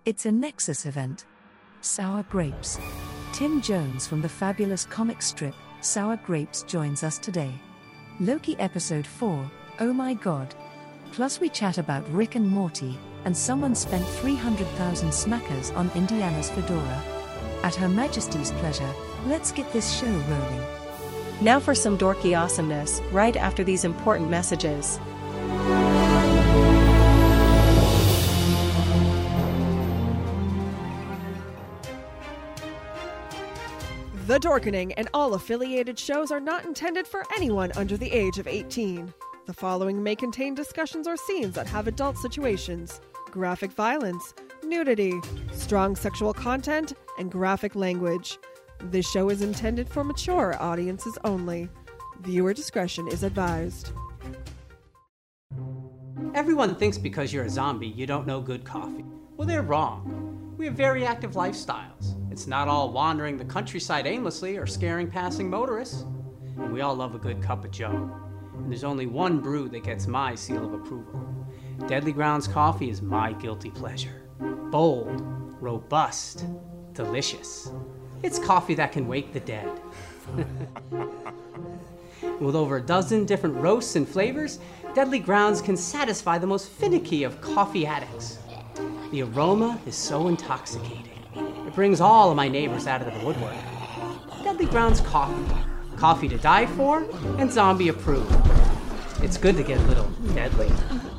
It's a Nexus event. Sour Grapes. Tim Jones from the fabulous comic strip, Sour Grapes joins us today. Loki Episode 4, Oh My God. Plus we chat about Rick and Morty, and someone spent 300,000 smackers on Indiana's fedora. At Her Majesty's pleasure, let's get this show rolling. Now for some dorky awesomeness, right after these important messages. The Dorkening and all affiliated shows are not intended for anyone under the age of 18. The following may contain discussions or scenes that have adult situations, graphic violence, nudity, strong sexual content, and graphic language. This show is intended for mature audiences only. Viewer discretion is advised. Everyone thinks because you're a zombie, you don't know good coffee. Well, they're wrong. We have very active lifestyles. It's not all wandering the countryside aimlessly or scaring passing motorists. And we all love a good cup of joe. And there's only one brew that gets my seal of approval. Deadly Grounds coffee is my guilty pleasure. Bold, robust, delicious. It's coffee that can wake the dead. With over a dozen different roasts and flavors, Deadly Grounds can satisfy the most finicky of coffee addicts. The aroma is so intoxicating. It brings all of my neighbors out of the woodwork. Deadly Grounds coffee. Coffee to die for and zombie approved. It's good to get a little deadly.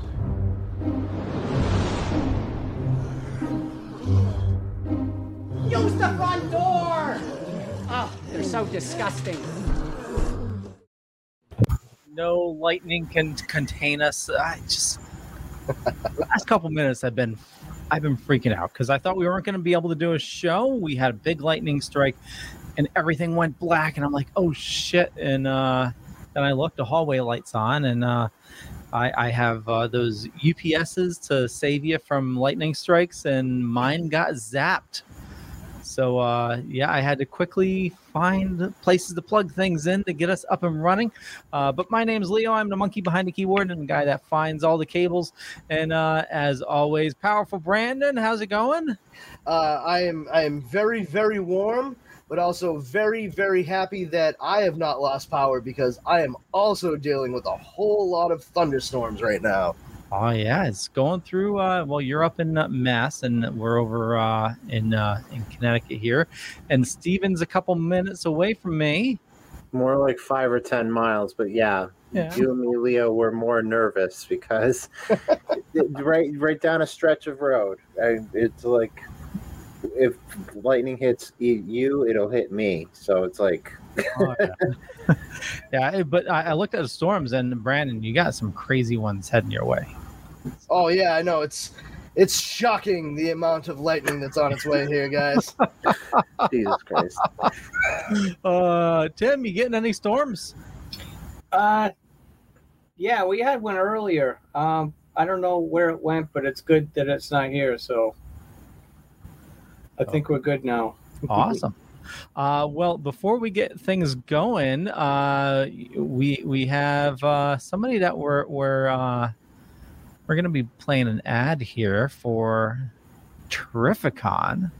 Use the front door! Oh, they're so disgusting. No lightning can contain us. The last couple minutes I've been freaking out because I thought we weren't going to be able to do a show. We had a big lightning strike and everything went black and I'm like, oh shit. And then I looked, the hallway lights on, and I have those UPSs to save you from lightning strikes, and mine got zapped. So, I had to quickly find places to plug things in to get us up and running. But my name's Leo. I'm the monkey behind the keyboard and the guy that finds all the cables. And as always, powerful Brandon, how's it going? I am very, very warm, but also very, very happy that I have not lost power because I am also dealing with a whole lot of thunderstorms right now. Oh yeah, it's going through. Well, you're up in Mass, and we're over in Connecticut here, and Steven's a couple minutes away from me. More like 5 or 10 miles, but yeah. You and me, Leo, were more nervous because right down a stretch of road. It's like if lightning hits you, it'll hit me. So it's like. Oh, yeah. Yeah, but I looked at the storms, and Brandon, you got some crazy ones heading your way. Oh yeah, I know. It's shocking the amount of lightning that's on its way here, guys. Jesus Christ. Tim, you getting any storms? Yeah, we had one earlier. I don't know where it went, but it's good that it's not here. So I think we're good now. Awesome. Well, before we get things going, we have somebody that we're going to be playing an ad here for Terrificon.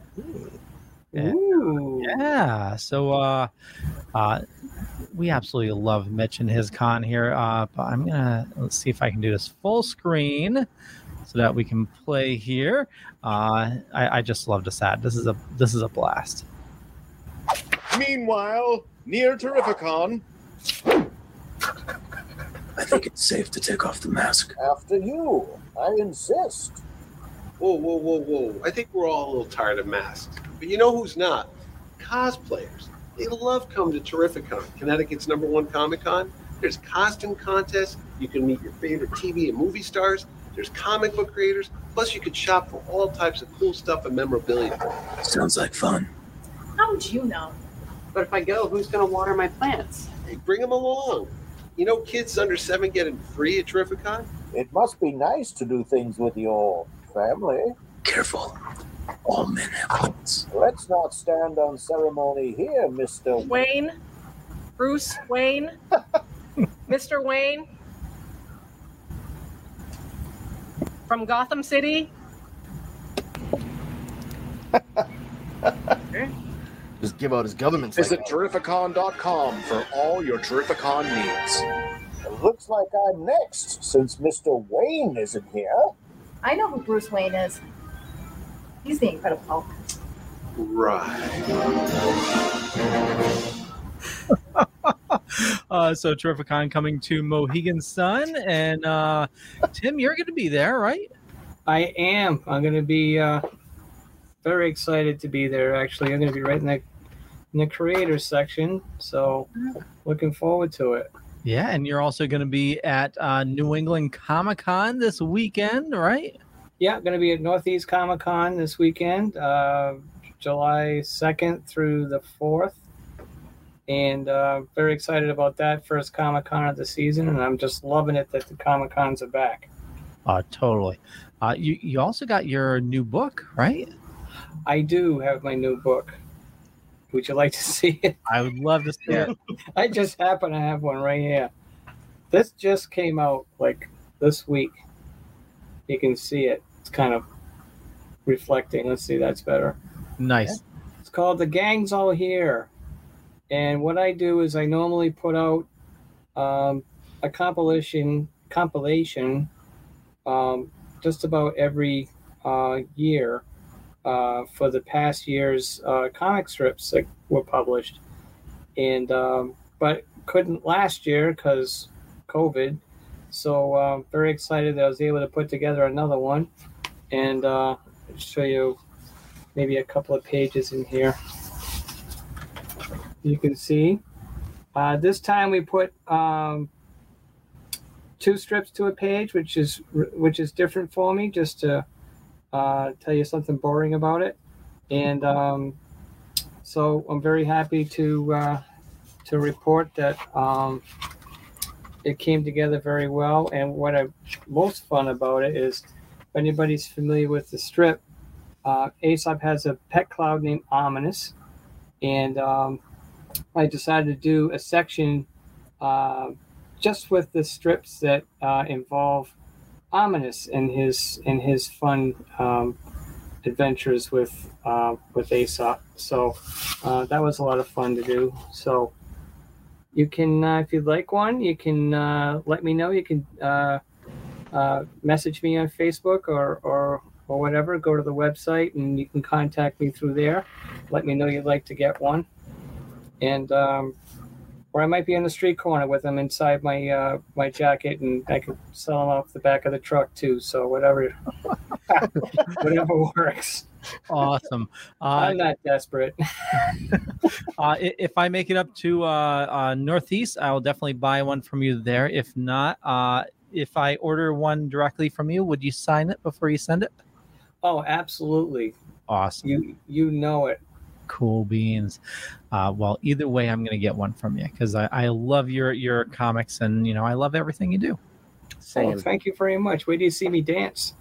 Ooh. Yeah. So we absolutely love Mitch and his con here. But let's see if I can do this full screen so that we can play here. I just love this ad. This is a blast. Meanwhile, near Terrificon. I think it's safe to take off the mask. After you. I insist. Whoa. I think we're all a little tired of masks. But you know who's not? Cosplayers. They love coming to Terrificon, Connecticut's #1 Comic-Con. There's costume contests. You can meet your favorite TV and movie stars. There's comic book creators. Plus, you can shop for all types of cool stuff and memorabilia. Sounds like fun. How would you know? But if I go, who's going to water my plants? Hey, bring them along. You know kids under 7 getting free at Terrificon? It must be nice to do things with your family. Careful. All men have guns. Let's not stand on ceremony here, Mr. Wayne? Bruce Wayne? Mr. Wayne? From Gotham City? Just give out his government. Visit Terrificon.com for all your Terrificon needs. It looks like I'm next, since Mr. Wayne isn't here. I know who Bruce Wayne is. He's the Incredible Hulk. Right. So Terrificon coming to Mohegan Sun, and Tim, you're going to be there, right? I am. I'm going to be very excited to be there. Actually, I'm going to be right in the creators section, so looking forward to it. Yeah, and you're also going to be at New England Comic-Con this weekend, right? Yeah, going to be at Northeast Comic-Con this weekend, July 2nd through the 4th. And very excited about that first Comic-Con of the season, and I'm just loving it that the Comic-Cons are back. Totally. You also got your new book, right? I do have my new book. Would you like to see it? I would love to see it. I just happen to have one right here. This just came out like this week. You can see it. It's kind of reflecting. Let's see, that's better. Nice. It's called The Gang's All Here. And what I do is I normally put out a compilation just about every year for the past year's comic strips that were published. And but couldn't last year because COVID. So very excited that I was able to put together another one. And show you maybe a couple of pages in here. You can see this time we put 2 strips to a page, which is different for me, just to tell you something boring about it. And so I'm very happy to report that it came together very well. And what I'm most fun about it is, if anybody's familiar with the strip, Aesop has a pet cloud named Ominous, and I decided to do a section just with the strips that involve Ominous and his fun adventures with Aesop. So that was a lot of fun to do. So you can, if you'd like one, you can let me know. You can message me on Facebook or whatever. Go to the website and you can contact me through there. Let me know you'd like to get one. And or I might be on the street corner with them inside my my jacket, and I could sell them off the back of the truck too. So whatever works. Awesome. I'm not desperate. If I make it up to Northeast, I will definitely buy one from you there. If not, if I order one directly from you, would you sign it before you send it? Oh, absolutely. Awesome. You know it. Cool beans. Well, either way, I'm going to get one from you because I love your comics, and I love everything you do. Same. Oh, thank you very much. Where do you see me dance?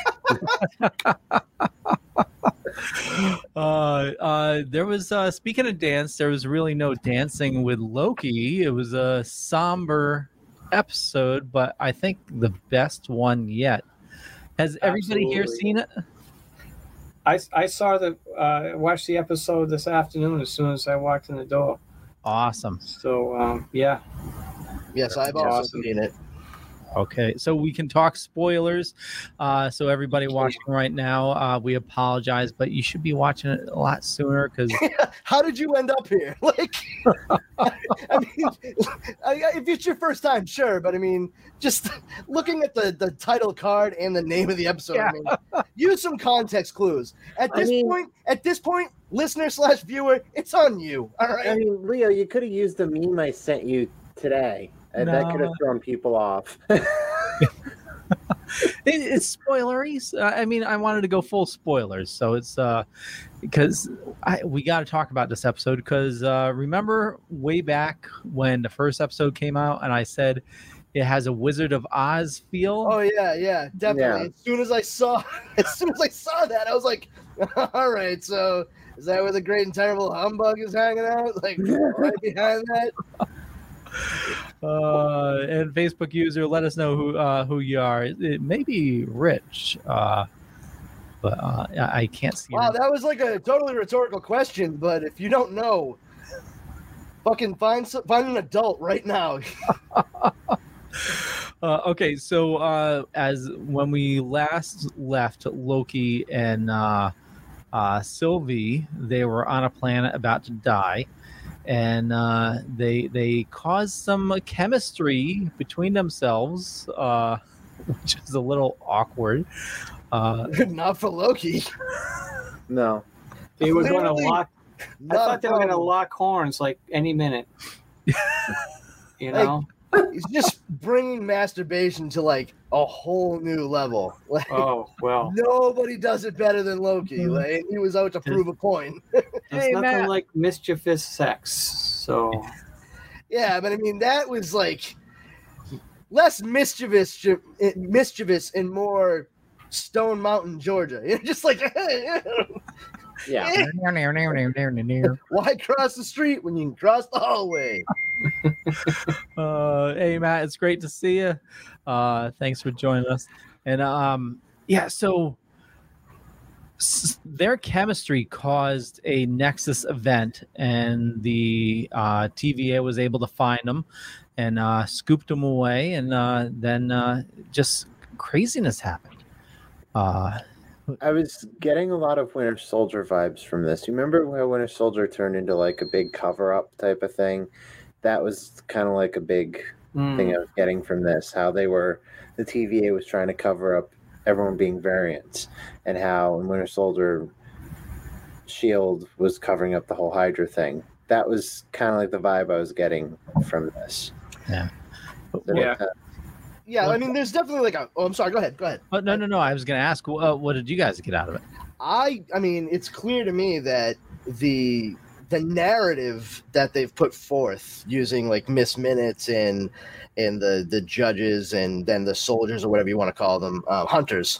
There was speaking of dance, there was really no dancing with Loki. It was a somber episode, but I think the best one yet. Has everybody here seen it? I saw watched the episode this afternoon as soon as I walked in the door. Awesome. So yeah. Yes, I've also seen it. Okay, so we can talk spoilers. So everybody watching right now, we apologize, but you should be watching it a lot sooner because. How did you end up here? Like, I mean, if it's your first time, sure, but I mean, just looking at the title card and the name of the episode, I mean, use some context clues. At this point, listener/viewer, it's on you. All right. I mean, Leo, you could have used the meme I sent you today. That could have thrown people off. It's spoilery. I mean, I wanted to go full spoilers, so it's because we got to talk about this episode because remember way back when the first episode came out, and I said it has a Wizard of Oz feel. Oh yeah, definitely. Yeah. As soon as I saw that, I was like, all right, so is that where the Great and Terrible Humbug is hanging out? Like right behind that. And Facebook user, let us know who you are. It may be Rich, but but I can't see. Wow, that was like a totally rhetorical question. But if you don't know, fucking find an adult right now. Okay, so as when we last left Loki and Sylvie, they were on a planet about to die, and they caused some chemistry between themselves, which is a little awkward. Not for Loki. No. They were going to lock. I Not thought they were going to problem. lock horns like any minute. You know? He's just bringing masturbation to like a whole new level. Like, Oh, well. nobody does it better than Loki. Like, he was out to prove a point. There's nothing like mischievous sex. So, Yeah, but I mean that was like less mischievous and more Stone Mountain, Georgia. You're just like, Yeah. why cross the street when you can cross the hallway? Hey Matt, it's great to see you. Thanks for joining us. And yeah, so their chemistry caused a Nexus event, and the TVA was able to find them and scooped them away, and then just craziness happened. I was getting a lot of Winter Soldier vibes from this. You remember how Winter Soldier turned into like a big cover-up type of thing? That was kind of like a big thing I was getting from this. How the TVA was trying to cover up everyone being variants, and how in Winter Soldier, S.H.I.E.L.D. was covering up the whole Hydra thing. That was kind of like the vibe I was getting from this. Yeah. Yeah, I mean, there's definitely like a. Oh, I'm sorry. Go ahead. Oh, no. I was going to ask, what did you guys get out of it? I mean, it's clear to me that the narrative that they've put forth using like Miss Minutes and the judges and then the soldiers or whatever you want to call them, hunters.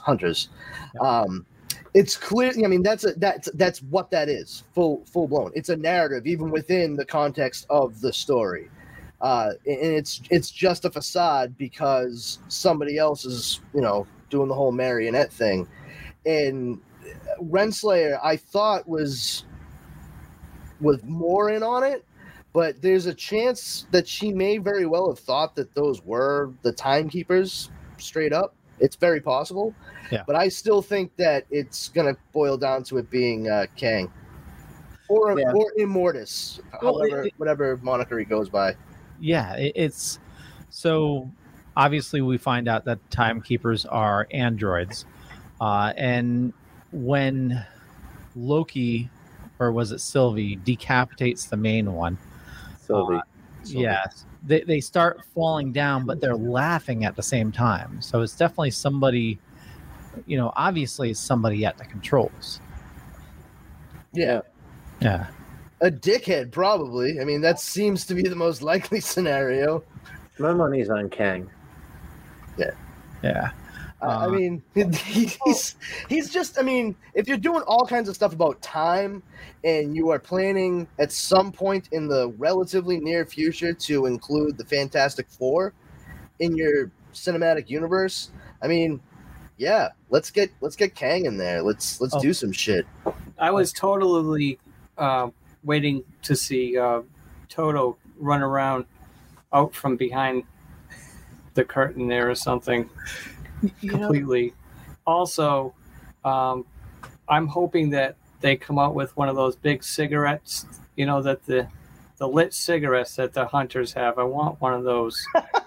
It's clear. I mean, that's what that is. Full blown. It's a narrative, even within the context of the story. And it's just a facade because somebody else is, doing the whole marionette thing. And Renslayer, I thought was more in on it, but there's a chance that she may very well have thought that those were the timekeepers straight up. It's very possible. Yeah. But I still think that it's going to boil down to it being Kang or Immortus, whatever moniker he goes by. Yeah, it's so obviously we find out that timekeepers are androids, and when Loki, or was it Sylvie, decapitates the main one, Sylvie. Yes, they start falling down, but they're laughing at the same time. So it's definitely somebody, obviously it's somebody at the controls. Yeah. A dickhead, probably. I mean, that seems to be the most likely scenario. My money's on Kang. Yeah. I mean, he's just. I mean, if you're doing all kinds of stuff about time, and you are planning at some point in the relatively near future to include the Fantastic Four in your cinematic universe, I mean, yeah, let's get Kang in there. Let's do some shit. I was totally waiting to see Toto run around out from behind the curtain there or something. Completely. Also, I'm hoping that they come out with one of those big cigarettes, that the lit cigarettes that the hunters have. I want one of those.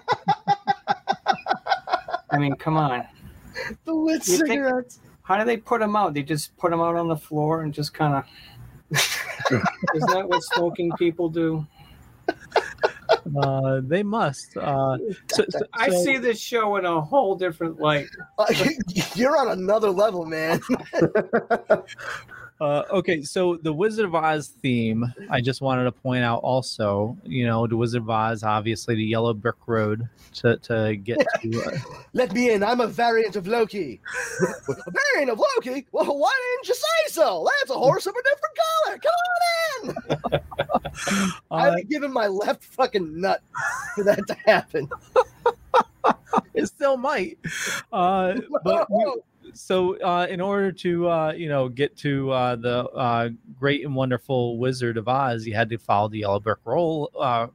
I mean, come on. The lit cigarettes. How do they put them out? They just put them out on the floor and just kind of... Isn't that what smoking people do? They must. I see this show in a whole different light. You're on another level, man. Okay, so the Wizard of Oz theme, I just wanted to point out also, the Wizard of Oz, obviously the yellow brick road to get to. Let me in. I'm a variant of Loki. A variant of Loki? Well, why didn't you say so? That's a horse of a different color. Come on in. I'd be giving my left fucking nut for that to happen. It still might. But in order to get to the great and wonderful Wizard of Oz, you had to follow the yellow brick road.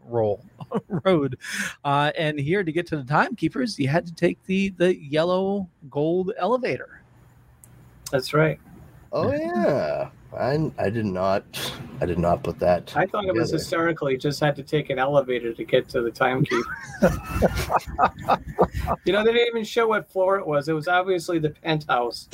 And here to get to the timekeepers, you had to take the yellow gold elevator. That's right. Oh yeah, I did not put that. I thought it was together. hysterical. He just had to take an elevator to get to the timekeeper. They didn't even show what floor it was. It was obviously the penthouse.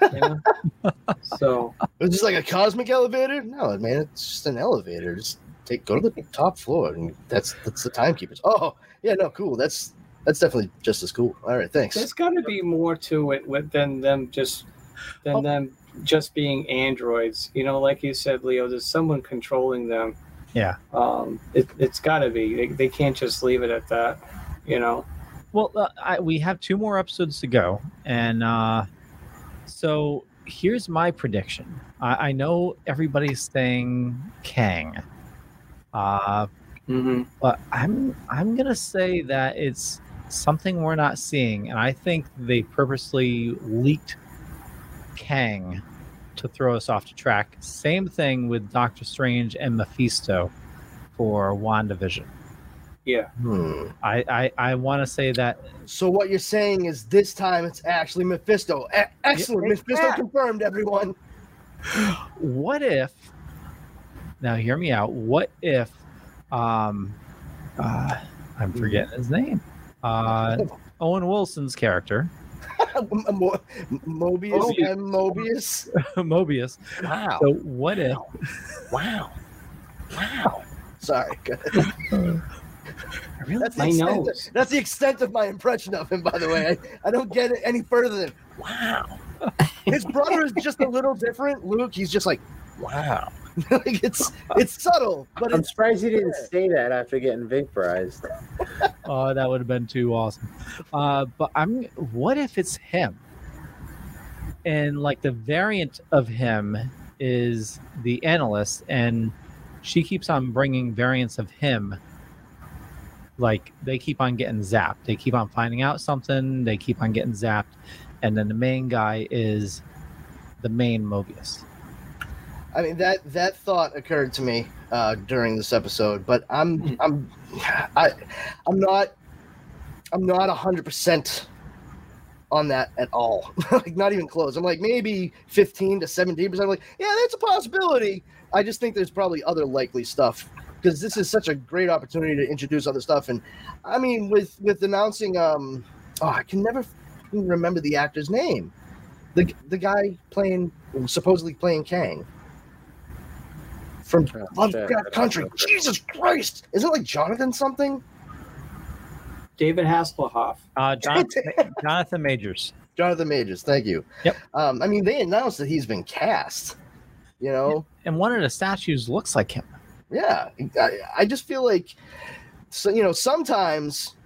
So it's just like a cosmic elevator. No, man, it's just an elevator. Just go to the top floor, and that's the timekeepers. Oh yeah, no, cool. That's definitely just as cool. All right, thanks. There's got to be more to it than them just being androids. Like you said, Leo, there's someone controlling them. Yeah. It's got to be. They can't just leave it at that. Well, we have 2 more episodes to go, and so here's my prediction. I know everybody's saying Kang, but I'm gonna say that it's something we're not seeing, and I think they purposely leaked Kang to throw us off the track. Same thing with Doctor Strange and Mephisto for WandaVision. Yeah. I want to say that. So what you're saying is this time it's actually Mephisto. Excellent. Yeah. Mephisto confirmed, everyone. What if, now hear me out, what if I'm forgetting his name, Owen Wilson's character, Mobius. Mobius. Wow. So what if? Wow. Sorry. That's the extent of my impression of him, by the way. I don't get it any further than wow. His brother is just a little different. Luke, he's just like, wow. Like it's subtle, but I'm surprised he didn't say that after getting vaporized. Oh, that would have been too awesome. But what if it's him? And like the variant of him is the analyst, and she keeps on bringing variants of him. Like they keep on getting zapped. They keep on finding out something. They keep on getting zapped. And then the main guy is the main Mobius. I mean that thought occurred to me during this episode, but I'm not 100% on that at all. Like not even close. I'm like maybe 15 to 17%. I'm like, yeah, that's a possibility. I just think there's probably other likely stuff because this is such a great opportunity to introduce other stuff. And I mean, with announcing, I can never remember the actor's name. The guy supposedly playing Kang from Lovecraft Country. Jesus Christ! Isn't it like Jonathan something? David Hasselhoff. Jonathan Majors. Jonathan Majors. Thank you. Yep. I mean, they announced that he's been cast. And one of the statues looks like him. Yeah, I just feel like, sometimes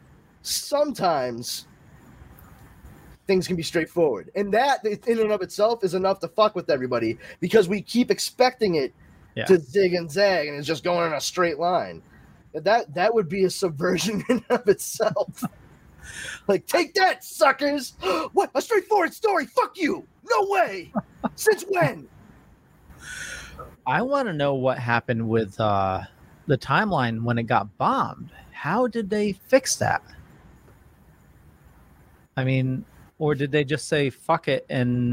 things can be straightforward, and that in and of itself is enough to fuck with everybody because we keep expecting it to zig and zag, and it's just going in a straight line. That would be a subversion in and of itself. Like, take that, suckers! What, a straightforward story? Fuck you! No way! Since when? I want to know what happened with the timeline when it got bombed. How did they fix that? I mean, or did they just say fuck it and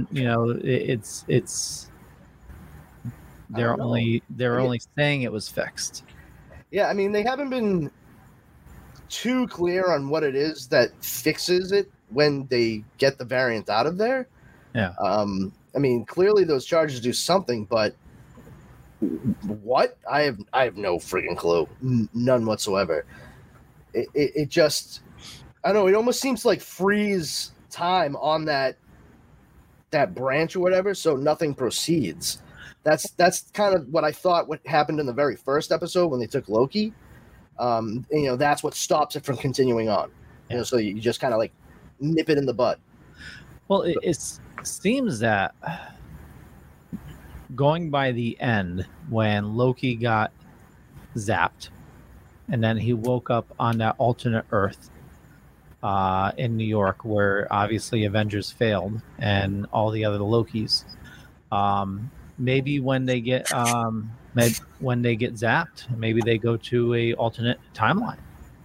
they're only saying it was fixed? Yeah, I mean, they haven't been too clear on what it is that fixes it when they get the variant out of there. Yeah. I mean, clearly those charges do something, but what? I have no freaking clue. None whatsoever. It just, I don't know. It almost seems to like freeze time on that branch or whatever, so nothing proceeds. That's kind of what I thought what happened in the very first episode when they took Loki. That's what stops it from continuing on. So you just kind of like nip it in the bud. Well, it seems that going by the end when Loki got zapped and then he woke up on that alternate Earth, in New York, where obviously Avengers failed and all the other Lokis. Maybe when they get zapped, maybe they go to a alternate timeline.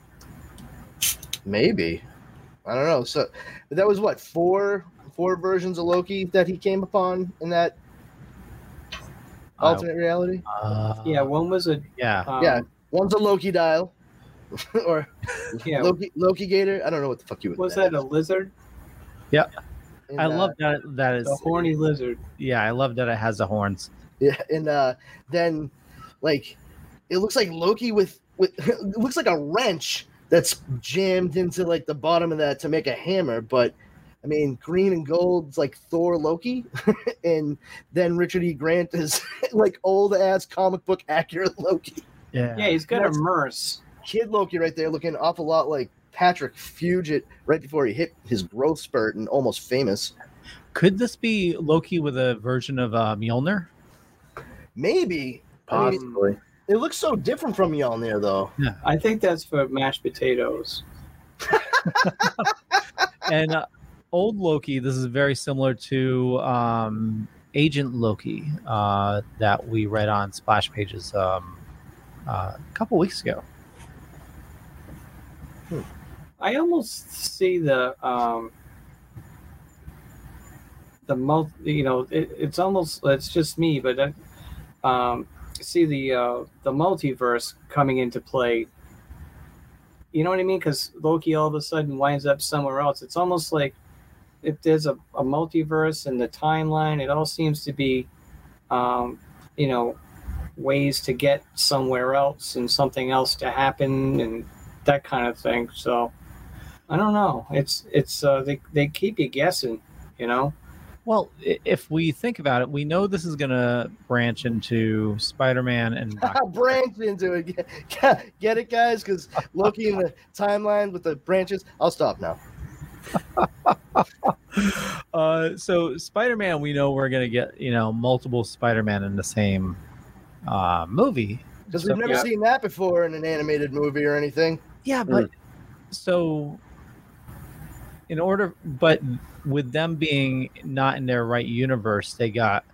Maybe. I don't know. So that was what, four versions of Loki that he came upon in that alternate reality? Yeah, one was a yeah. One's a Loki dial. Or Loki Gator. I don't know what the fuck you would. Was that a lizard? Yeah. And, I love that is a horny lizard. Yeah, I love that it has the horns. Yeah, and then like it looks like Loki with it looks like a wrench that's jammed into like the bottom of that to make a hammer, but I mean green and gold's like Thor Loki, and then Richard E. Grant is like old ass comic book accurate Loki. Yeah, he's got a merce. Kid Loki right there looking an awful lot like Patrick Fugit right before he hit his growth spurt and Almost Famous. Could this be Loki with a version of Mjolnir? Maybe. Possibly. I mean, it looks so different from Mjolnir, though. Yeah. I think that's for mashed potatoes. And old Loki, this is very similar to Agent Loki that we read on Splash Pages a couple weeks ago. I almost see the it's almost, it's just me, but see the multiverse coming into play. You know what I mean? Because Loki all of a sudden winds up somewhere else. It's almost like if there's a multiverse in the timeline, it all seems to be, ways to get somewhere else and something else to happen and that kind of thing. So I don't know. It's they keep you guessing, you know. Well, if we think about it, we know this is going to branch into Spider-Man and branch into it. Get it, guys? Because Loki in the timeline with the branches. I'll stop now. So Spider-Man, we know we're going to get multiple Spider-Man in the same movie, because we've never seen that before in an animated movie or anything. Yeah, but so but with them being not in their right universe, they got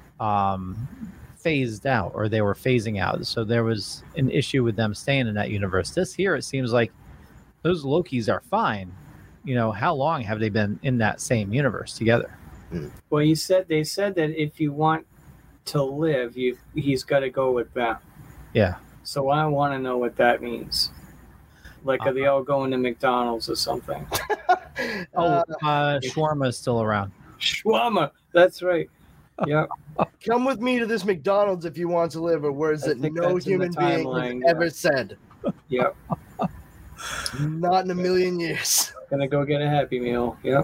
phased out, or they were phasing out. So there was an issue with them staying in that universe. This here, it seems like those Lokis are fine. How long have they been in that same universe together? Well, they said that if you want to live, he's got to go with them. Yeah. So I want to know what that means. Like, are they all going to McDonald's or something? Shawarma is still around. Shawarma, that's right. Yeah. Come with me to this McDonald's if you want to live, or words that no human being has ever said. Yep. Not in a million years. Gonna go get a Happy Meal. Yep.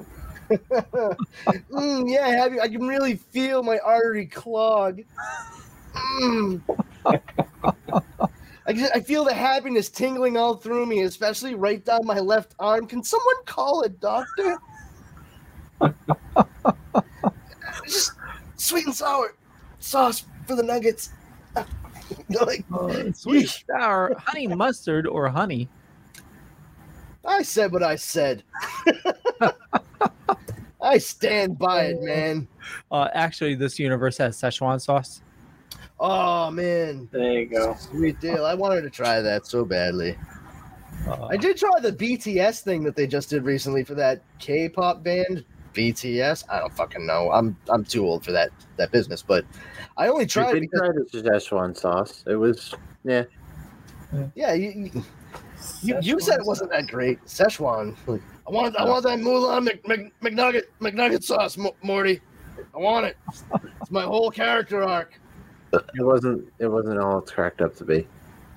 Yeah, I can really feel my artery clog. I feel the happiness tingling all through me, especially right down my left arm. Can someone call a doctor? Just sweet and sour sauce for the nuggets. Sweet, sour, honey mustard, or honey. I said what I said. I stand by it, man. Actually, this universe has Szechuan sauce. Oh, man. There you go. Sweet deal. I wanted to try that so badly. I did try the BTS thing that they just did recently for that K-pop band. BTS? I don't fucking know. I'm too old for that business, but I only tried you did try the Szechuan sauce. It was, yeah. Yeah, you said it wasn't that great. Szechuan. I want that Mulan McNugget sauce, Morty. I want it. It's my whole character arc. It wasn't all it's cracked up to be.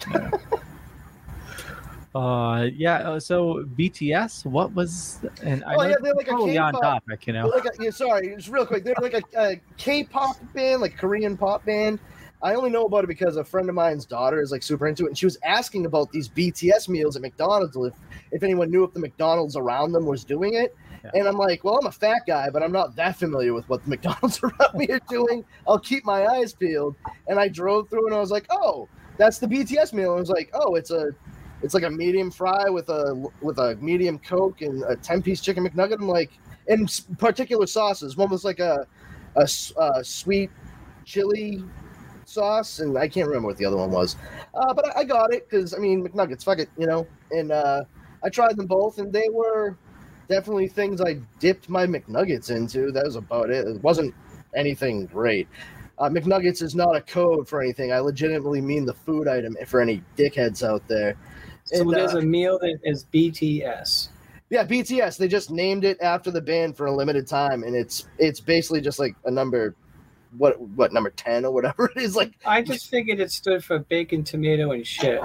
So BTS, what was? And they're like a totally K-pop, on topic, sorry, just real quick. They're like a K-pop band, like Korean pop band. I only know about it because a friend of mine's daughter is like super into it, and she was asking about these BTS meals at McDonald's, if anyone knew if the McDonald's around them was doing it. Yeah. And I'm like, well, I'm a fat guy, but I'm not that familiar with what the McDonald's around me are doing. I'll keep my eyes peeled. And I drove through and I was like, oh, that's the BTS meal. And I was like, oh, it's a it's like a medium fry with a medium Coke and a 10-piece chicken McNugget. I'm like, in particular sauces. One was like a sweet chili sauce, and I can't remember what the other one was. But I got it because, I mean, McNuggets, fuck it, you know. And I tried them both, and they were definitely things I dipped my McNuggets into. That was about it. It wasn't anything great. McNuggets is not a code for anything. I legitimately mean the food item for any dickheads out there. So And, there's a meal that is BTS. Yeah, BTS. They just named it after the band for a limited time, and it's basically just like a number, what number 10 or whatever it is. Like, I just figured it stood for bacon, tomato, and shit.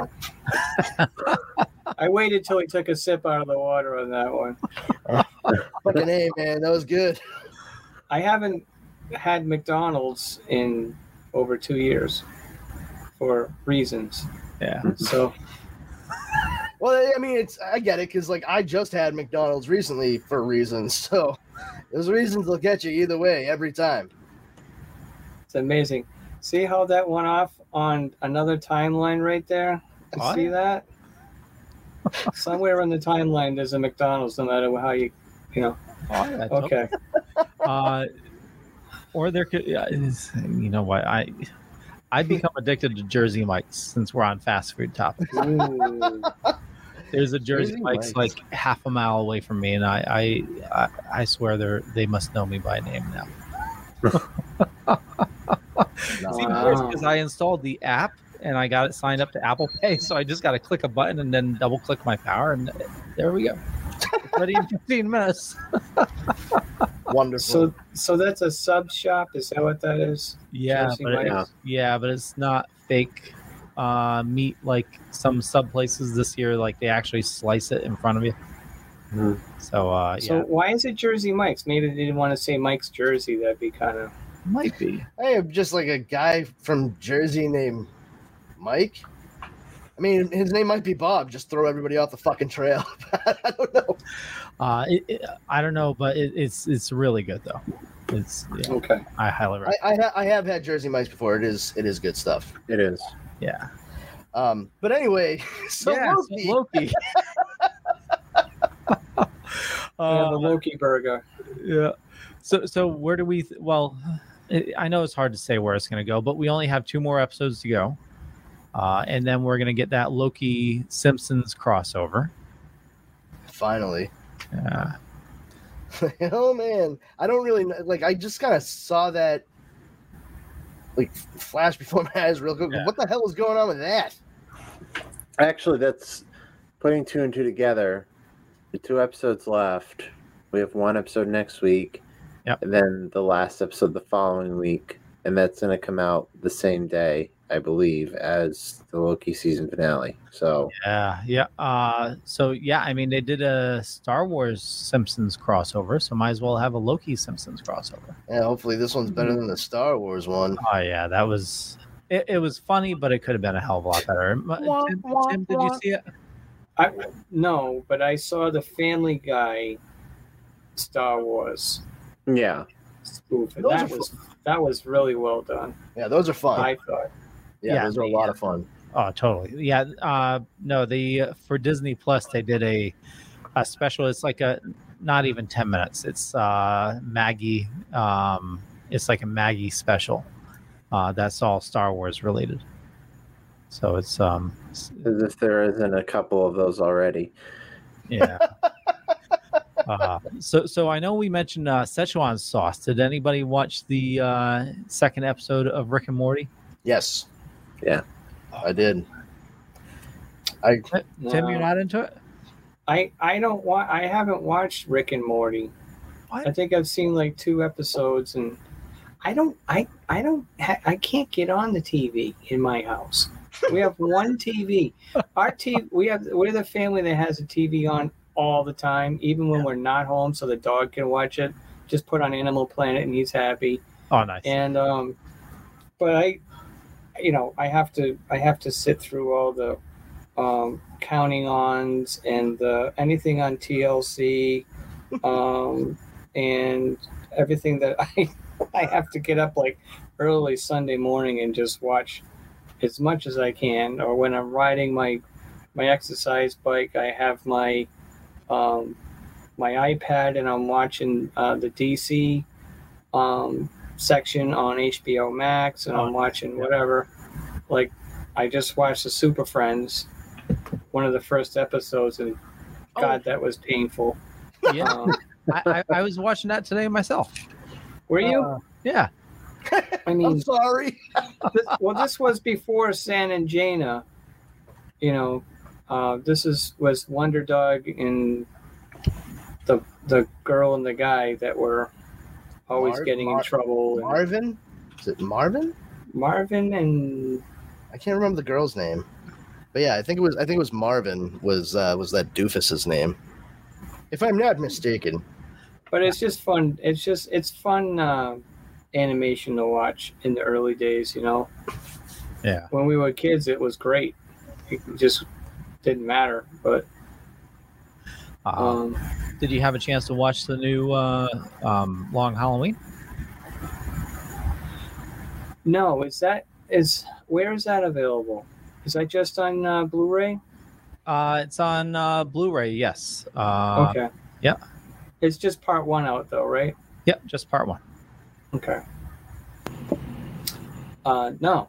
I waited till he took a sip out of the water on that one. Fucking A, man, that was good. I haven't had McDonald's in over 2 years for reasons. Yeah. So. Well, I mean, I get it because like I just had McDonald's recently for reasons, so those reasons will get you either way every time. It's amazing. See how that went off on another timeline right there? Oh, See that? Somewhere in the timeline, there's a McDonald's, no matter how you know. Oh, yeah, Okay. Or there could, you know what? I become addicted to Jersey Mike's since we're on fast food topics. Ooh. There's a Jersey Mike's like half a mile away from me, and I swear they must know me by name now. See, because I installed the app and I got it signed up to Apple Pay, so I just got to click a button and then double click my power, and there we go. It's ready in 15 minutes. Wonderful. So that's a sub shop. Is that what that is? Yeah, Jersey but Mike's? but it's not fake meat like some sub places this year. Like they actually slice it in front of you. Mm-hmm. So So why is it Jersey Mike's? Maybe they didn't want to say Mike's Jersey. That'd be kind of might be. I am just like a guy from Jersey named Mike. I mean, his name might be Bob. Just throw everybody off the fucking trail. I don't know. I don't know, but it's really good though. It's okay. I highly recommend. I have had Jersey Mike's before. It is good stuff. It is. Yeah. But anyway, Loki. the Loki burger. Yeah. So where do we? I know it's hard to say where it's going to go, but we only have 2 more episodes to go, and then we're going to get that Loki Simpsons crossover. Finally. Yeah. Oh man, I don't really like. I just kind of saw that like flash before my eyes real quick. Yeah. What the hell is going on with that? Actually, that's putting 2 and 2 together. The 2 episodes left. We have 1 episode next week. Yep. And then the last episode the following week. And that's going to come out the same day, I believe, as the Loki season finale. So Yeah. I mean, they did a Star Wars Simpsons crossover, so might as well have a Loki Simpsons crossover. Yeah, hopefully this one's better than the Star Wars one. Oh yeah, that was it was funny, but it could have been a hell of a lot better. Tim, did you see it? No, but I saw the Family Guy Star Wars yeah. spoof. And that was really well done. Yeah, those are fun. I thought. Yeah, those are a lot of fun. Oh, totally. Yeah. No, for Disney Plus they did a special. It's like not even 10 minutes. It's Maggie. It's like a Maggie special. That's all Star Wars related. So it's as if there isn't a couple of those already. Yeah. So I know we mentioned Szechuan sauce. Did anybody watch the second episode of Rick and Morty? Yes. Yeah, I did. Tim, you're not into it? I haven't watched Rick and Morty. What? I think I've seen like 2 episodes, and I can't get on the TV in my house. We have one TV. Our TV, we're the family that has a TV on all the time, even when we're not home, so the dog can watch it. Just put on Animal Planet, and he's happy. Oh, nice. And but I have to sit through all the counting ons and anything on TLC, and everything that I have to get up like early Sunday morning and just watch as much as I can, or when I'm riding my my exercise bike. I have my my iPad, and I'm watching the DC section on HBO Max, and I'm watching whatever. Like, I just watched the Super Friends, one of the first episodes, and God, that was painful. Yeah, I was watching that today myself. Were you? Yeah. I mean, I'm sorry. this was before San and Jaina. You know, this was Wonder Dog and the girl and the guy that were always getting in trouble. Marvin? Is it Marvin? Marvin and I can't remember the girl's name. But yeah, I think it was Marvin was that doofus's name. If I'm not mistaken. But it's just fun. It's fun animation to watch in the early days, you know. Yeah. When we were kids, it was great. It just didn't matter. But did you have a chance to watch the new Long Halloween? No. Where is that available? Is that just on Blu-ray? It's on Blu-ray. Yes. Okay. Yeah. It's just part 1 out though, right? Yep, just part 1. Okay. No.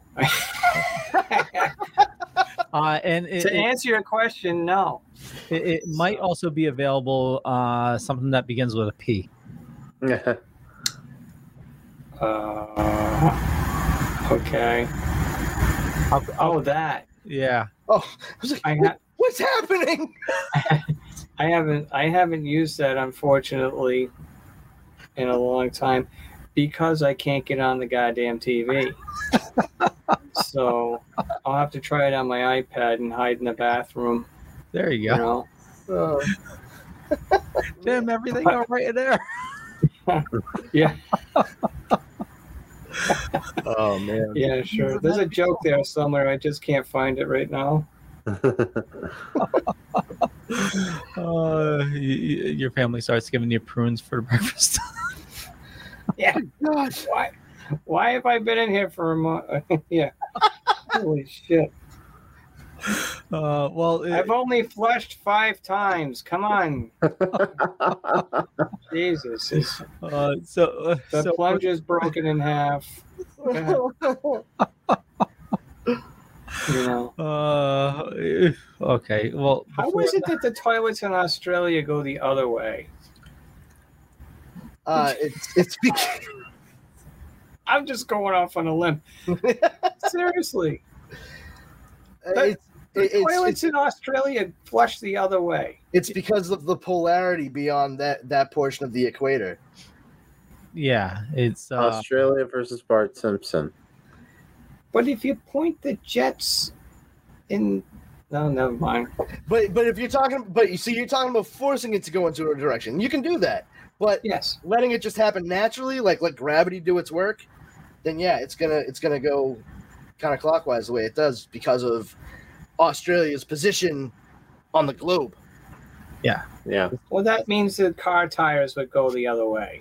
And to answer your question, no. It might also be available something that begins with a P. Okay. That. Yeah. Oh, I was like, what's happening? I haven't used that, unfortunately, in a long time because I can't get on the goddamn TV. So I'll have to try it on my iPad and hide in the bathroom. There you go. You know? Tim, everything all right in there? Yeah. Oh man. Yeah, sure. There's a joke there somewhere. I just can't find it right now. Your family starts giving you prunes for breakfast. Yeah. Gosh. Why have I been in here for a month? Yeah. Holy shit. I've only flushed 5 times. Come on. Jesus. The plunger's broken in half. You know. Okay. Well, how is it that the toilets in Australia go the other way? It's because I'm just going off on a limb. Seriously. The toilets in Australia flush the other way. It's because of the polarity beyond that portion of the equator. Yeah, it's Australia versus Bart Simpson. But if you point the jets in, no, never mind. But if you're talking, you're talking about forcing it to go into a direction. You can do that, but yes, letting it just happen naturally, like let gravity do its work, then yeah, it's gonna go kind of clockwise the way it does because of Australia's position on the globe. Yeah. Well, that means the car tires would go the other way.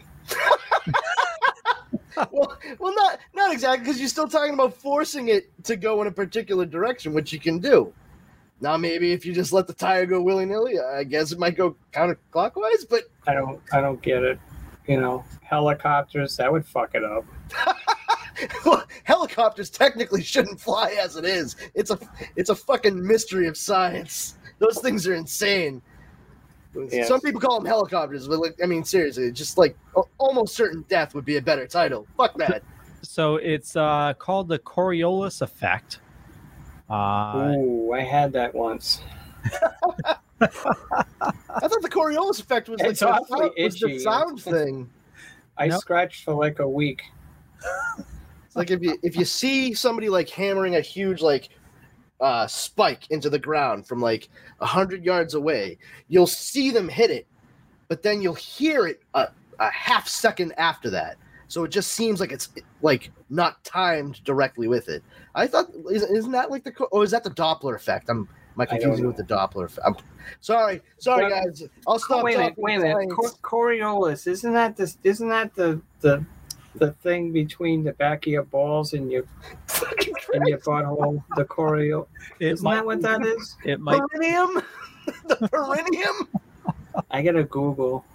well, not exactly, because you're still talking about forcing it to go in a particular direction, which you can do. Now, maybe if you just let the tire go willy-nilly, I guess it might go counterclockwise, but I don't get it. You know, helicopters, that would fuck it up. Well, helicopters technically shouldn't fly as it is. It's a fucking mystery of science. Those things are insane. Yes. Some people call them helicopters, but like, I mean, seriously, just like almost certain death would be a better title. Fuck that. So it's called the Coriolis effect. Ooh, I had that once. I thought the Coriolis effect was like the sound thing. I scratched for like a week. It's like if you see somebody like hammering a huge like spike into the ground from like 100 yards away, you'll see them hit it, but then you'll hear it a half second after that. So it just seems like it's like not timed directly with it. I thought, isn't that like is that the Doppler effect? Am I confusing with the Doppler effect? I'm sorry, guys. I'll stop. Wait a minute. Coriolis, isn't that the the thing between the back of your balls and your butthole, the choreo. Isn't that what that is? It might. Perineum? The perineum? I gotta Google.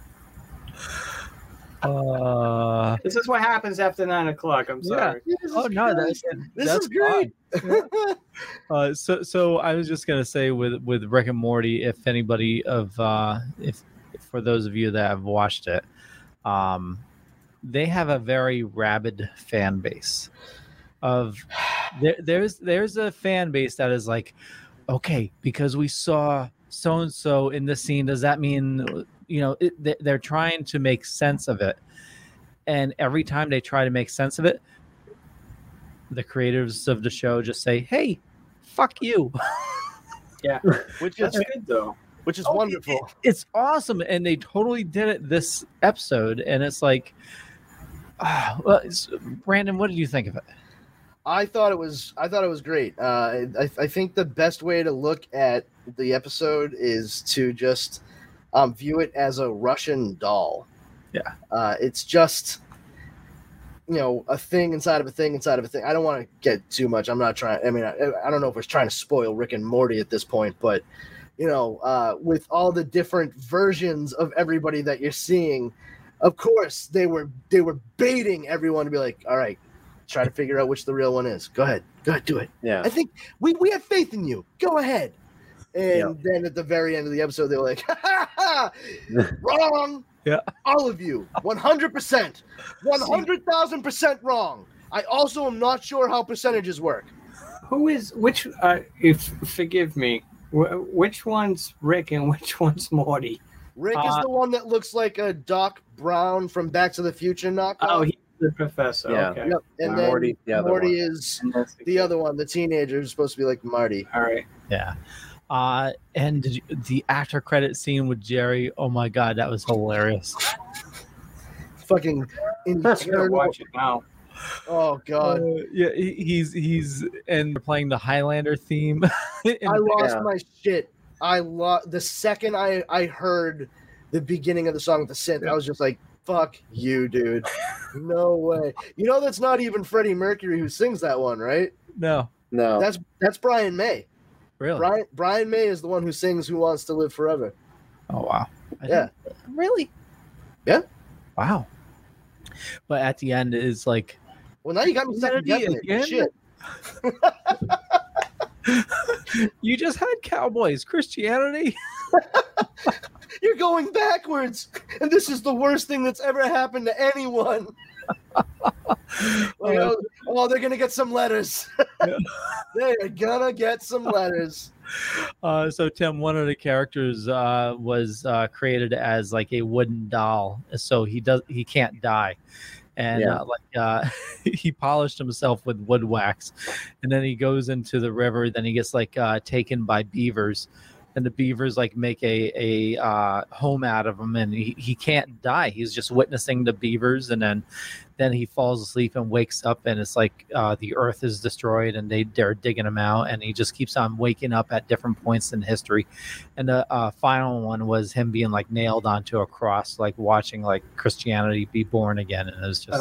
This is what happens after 9 o'clock. I'm sorry. Yeah. This is great. So I was just gonna say with Rick and Morty, if anybody if for those of you that have watched it, they have a very rabid fan base. There's a fan base that is like, okay, because we saw so and so in this scene, does that mean they're trying to make sense of it? And every time they try to make sense of it, the creators of the show just say, "Hey, fuck you." Yeah, which is good though. Which is wonderful. It's awesome, and they totally did it this episode. And it's like, Brandon, what did you think of it? I thought it was great. I think the best way to look at the episode is to just view it as a Russian doll. Yeah. It's just, a thing inside of a thing inside of a thing. I don't want to get too much. I'm not trying. I mean, I don't know if we're trying to spoil Rick and Morty at this point, but with all the different versions of everybody that you're seeing, of course they were baiting everyone to be like, all right, try to figure out which the real one is. Go ahead, do it. Yeah. I think we have faith in you. Go ahead. And then at the very end of the episode, they were like, wrong. Yeah. All of you, 100%, 100,000% wrong. I also am not sure how percentages work. Which, forgive me, which one's Rick and which one's Morty? Rick is the one that looks like a Doc Brown from Back to the Future knockoff. Oh, he's the professor. Yeah. Okay. Yep. And then Morty is the other one, the teenager who's supposed to be like Marty. All right. Yeah. And the after credit scene with Jerry, oh my god, that was hilarious. Fucking internal. Watch it now. Oh god. Yeah, he's and they're playing the Highlander theme. I lost my shit. The second I heard the beginning of the song with the synth, I was just like, fuck you, dude. No way. That's not even Freddie Mercury who sings that one, right? No. That's Brian May. Really? Brian May is the one who sings "Who Wants to Live Forever." Oh wow! Really? Yeah. Wow. But at the end is like, well, now you got me second guessing it. Shit. You just had cowboys, Christianity. You're going backwards, and this is the worst thing that's ever happened to anyone. They're gonna get some letters. They're gonna get some letters. So Tim, one of the characters was created as like a wooden doll, so he can't die, and he polished himself with wood wax, and then he goes into the river. Then he gets taken by beavers. And the beavers make a home out of him, and he can't die. He's just witnessing the beavers, and then he falls asleep and wakes up, and it's like the earth is destroyed, and they're digging him out, and he just keeps on waking up at different points in history. And the final one was him being nailed onto a cross, watching Christianity be born again, and it was just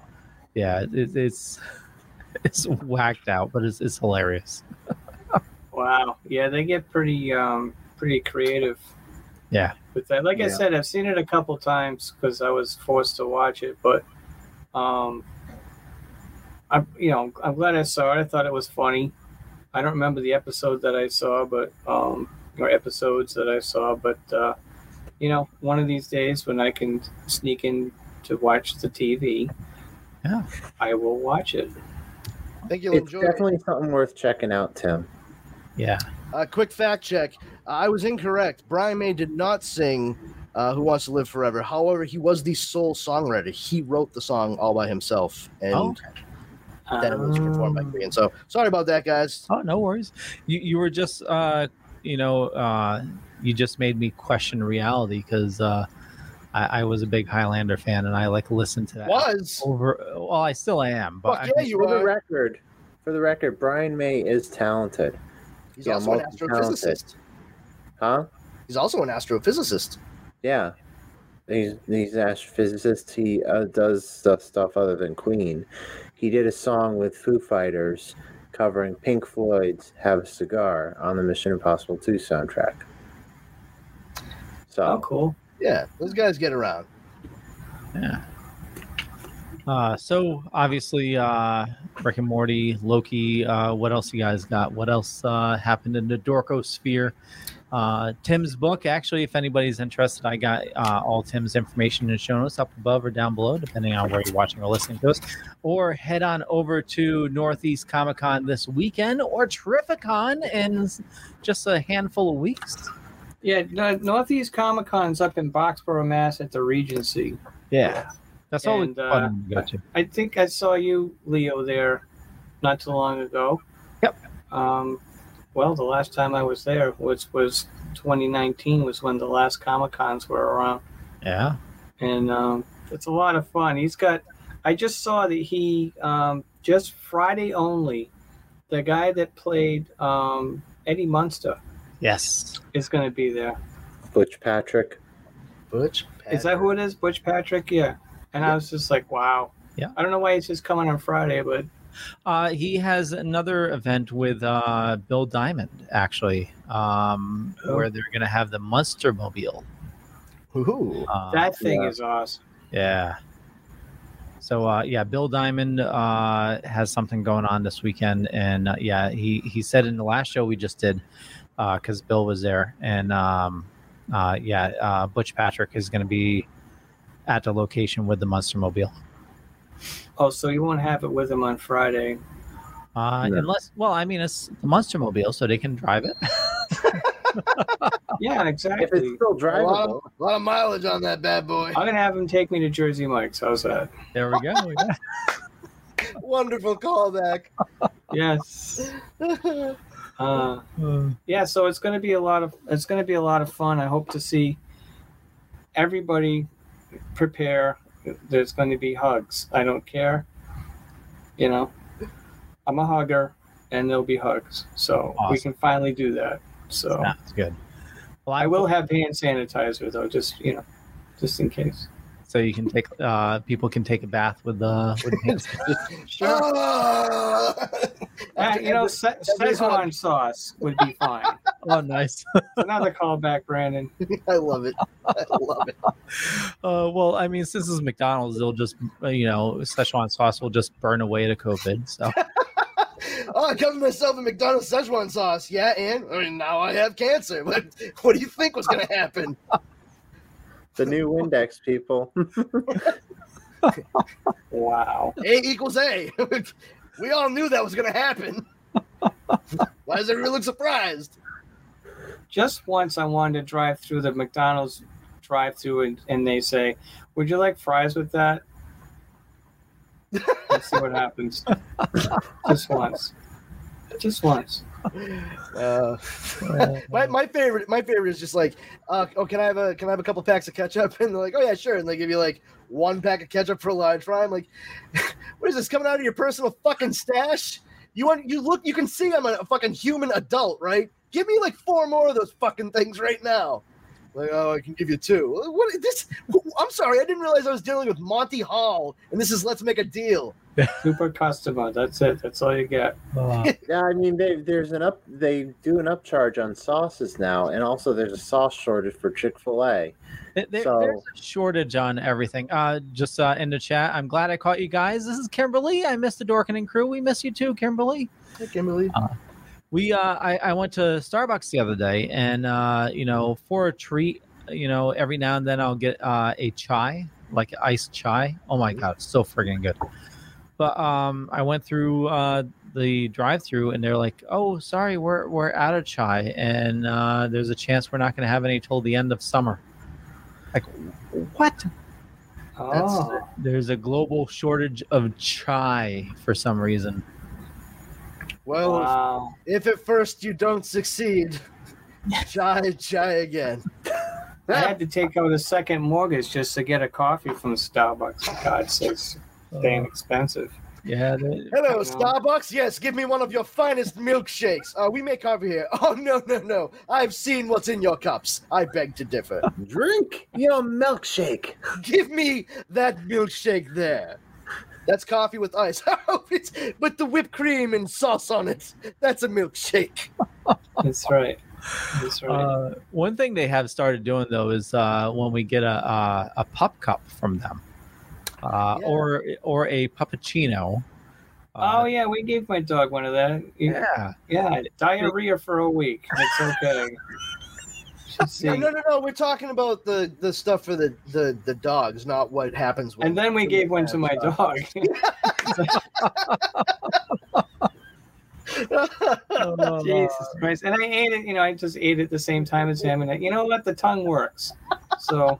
it's whacked out, but it's hilarious. Wow. Yeah, they get pretty creative. Yeah. With that, I said, I've seen it a couple times because I was forced to watch it, but I'm glad I saw it. I thought it was funny. I don't remember the episode that I saw, but or episodes that I saw, but one of these days when I can sneak in to watch the TV, I will watch it. I think you'll enjoy it. It's definitely something worth checking out, Tim. Yeah. Quick fact check. I was incorrect. Brian May did not sing Who Wants to Live Forever. However, he was the sole songwriter. He wrote the song all by himself. And then it was performed by Korean. So sorry about that, guys. Oh, no worries. You were just, you just made me question reality because I was a big Highlander fan and I listened to that. Well, I still am. But for the record, Brian May is talented. He's also an astrophysicist. Huh? He's also an astrophysicist. Yeah. He's astrophysicist. He does stuff other than Queen. He did a song with Foo Fighters covering Pink Floyd's "Have a Cigar" on the Mission Impossible 2 soundtrack. So cool. Yeah, those guys get around. Yeah. So obviously, Rick and Morty, Loki. What else you guys got? What else happened in the Dorkosphere? Tim's book. Actually, if anybody's interested, I got all Tim's information in the show notes up above or down below, depending on where you're watching or listening to us. Or head on over to Northeast Comic Con this weekend, or Terrificon in just a handful of weeks. Yeah, Northeast Comic Con's up in Boxborough, Mass, at the Regency. Yeah. That's all fun to go to. I think I saw you, Leo, there not too long ago. Yep. Well, the last time I was there was 2019, was when the last Comic-Cons were around. Yeah. And it's a lot of fun. I just saw that he, just Friday only, the guy that played Eddie Munster. Yes. Is going to be there. Butch Patrick. Is that who it is? Butch Patrick? Yeah. And I was just like, wow. Yeah. I don't know why it's just coming on Friday, but he has another event with Bill Diamond, actually, where they're going to have the Munster Mobile. Ooh. That thing is awesome. Yeah. So, Bill Diamond has something going on this weekend. And, he said in the last show we just did, because Bill was there. And, Butch Patrick is going to be at the location with the Munster Mobile. Oh, so you won't have it with him on Friday? Unless, it's the Munster Mobile, so they can drive it. Yeah, exactly. If it's still drivable. A lot of mileage on that bad boy. I'm going to have him take me to Jersey Mike's. How's that? There we go. Wonderful callback. Yes. So it's going to be a lot of fun. I hope to see everybody prepare. There's going to be hugs. I don't care. I'm a hugger, and there'll be hugs. So We can finally do that. So that's good. Well, I will have hand sanitizer though, just in case. So you can take people can take a bath with hand sanitizer. Sure. Szechuan sauce would be fine. Oh, nice. Another callback, Brandon. I love it. Since it's McDonald's, they'll just Szechuan sauce will just burn away the COVID. So. I covered myself in McDonald's Szechuan sauce. Yeah, and now I have cancer. What do you think was going to happen? The new Windex, people. Wow. A equals A. We all knew that was going to happen. Why does everyone look surprised? Just once I wanted to drive through the McDonald's drive-through and they say, "Would you like fries with that?" Let's see what happens. Just once. My favorite is just like, can I have a couple packs of ketchup? And they're like, oh yeah, sure. And they give you like one pack of ketchup for a large fry. I'm like, what is this coming out of your personal fucking stash? You can see I'm a fucking human adult, right? Give me like 4 more of those fucking things right now. Like, oh, I can give you 2. What is this? I'm sorry, I didn't realize I was dealing with Monty Hall, and this is Let's Make a Deal. Super customer. That's it. That's all you get. Yeah, I mean, they do an upcharge on sauces now, and also there's a sauce shortage for Chick-fil-A. There's a shortage on everything. Just in the chat, I'm glad I caught you guys. This is Kimberly. I missed the Dorkening crew. We miss you too, Kimberly. Hey, Kimberly. I went to Starbucks the other day, and for a treat, every now and then I'll get a chai, like iced chai. Oh my god, it's so friggin' good. But I went through the drive-through, and they're like, "Oh, sorry, we're out of chai, and there's a chance we're not going to have any till the end of summer." Like, what? Oh. There's a global shortage of chai for some reason. Well, wow. If at first you don't succeed, try again. I had to take out a second mortgage just to get a coffee from Starbucks. For God's sakes, it's damn expensive. Yeah. Hello, Starbucks. Yes, give me one of your finest milkshakes. We make coffee here. Oh, no. I've seen what's in your cups. I beg to differ. Drink your milkshake. Give me that milkshake there. That's coffee with ice. It's with the whipped cream and sauce on it. That's a milkshake. That's right. That's right. One thing they have started doing though is when we get a pup cup from them, or a puppuccino. Oh yeah, we gave my dog one of that. Yeah, diarrhea for a week. It's okay. No. We're talking about the stuff for the dogs, not what happens. And then we gave one to my dog. Jesus Christ! And I ate it. I just ate it at the same time as him. And you know what? The tongue works. So.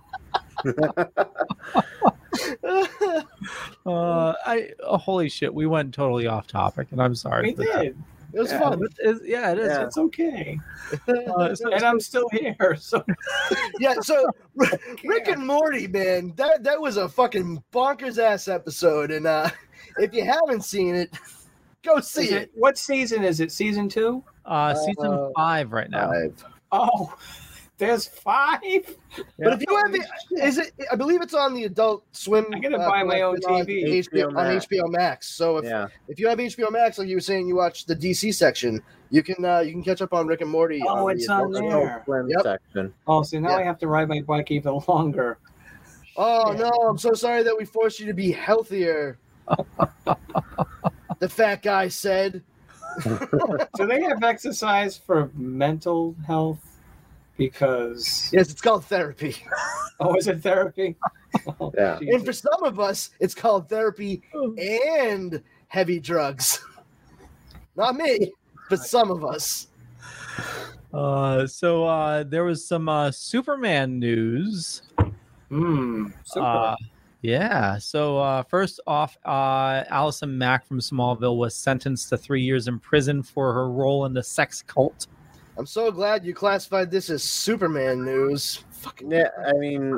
Holy shit! We went totally off topic, and I'm sorry. We did. It was fun. It is. Yeah. It's okay. And I'm still here. So yeah. So Rick and Morty, man, that was a fucking bonkers ass episode. And if you haven't seen it, go see it. What season is it? Season 2? Season 5 right now. 5. Oh. There's 5. But if you have I believe it's on the Adult Swim. I gotta buy my own TV on HBO Max. So if you have HBO Max, like you were saying, you watch the DC section, you can catch up on Rick and Morty. Oh, it's on there. Section. Oh, so now I have to ride my bike even longer. Oh no, I'm so sorry that we forced you to be healthier. The fat guy said. Do they have exercise for mental health? Because yes, it's called therapy. Oh, is it therapy? Oh, yeah. Jesus. And for some of us, it's called therapy and heavy drugs. Not me, but some of us. So there was some Superman news. Super. Yeah. So first off, Allison Mack from Smallville was sentenced to 3 years in prison for her role in the sex cult. I'm so glad you classified this as Superman news. Fucking yeah, I mean,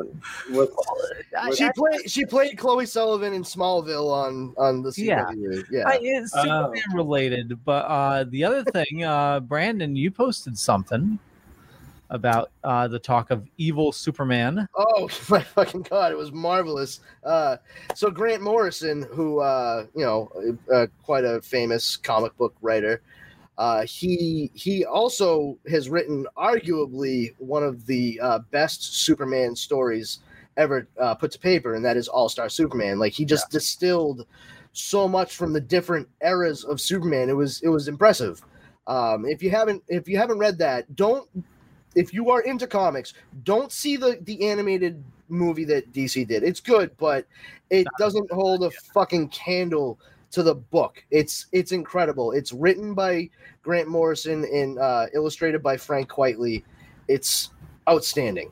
she played Chloe Sullivan in Smallville on the CW. Yeah, it's Superman related. But the other thing, Brandon, you posted something about the talk of evil Superman. Oh my fucking god, it was marvelous. So Grant Morrison, who quite a famous comic book writer. He also has written arguably one of the best Superman stories ever put to paper, and that is All-Star Superman. Like he just distilled so much from the different eras of Superman. It was impressive. If you haven't read that, if you are into comics, don't see the animated movie that DC did. It's good, but it doesn't hold a fucking candle to the book. It's incredible. It's written by Grant Morrison and illustrated by Frank Quitely. It's outstanding.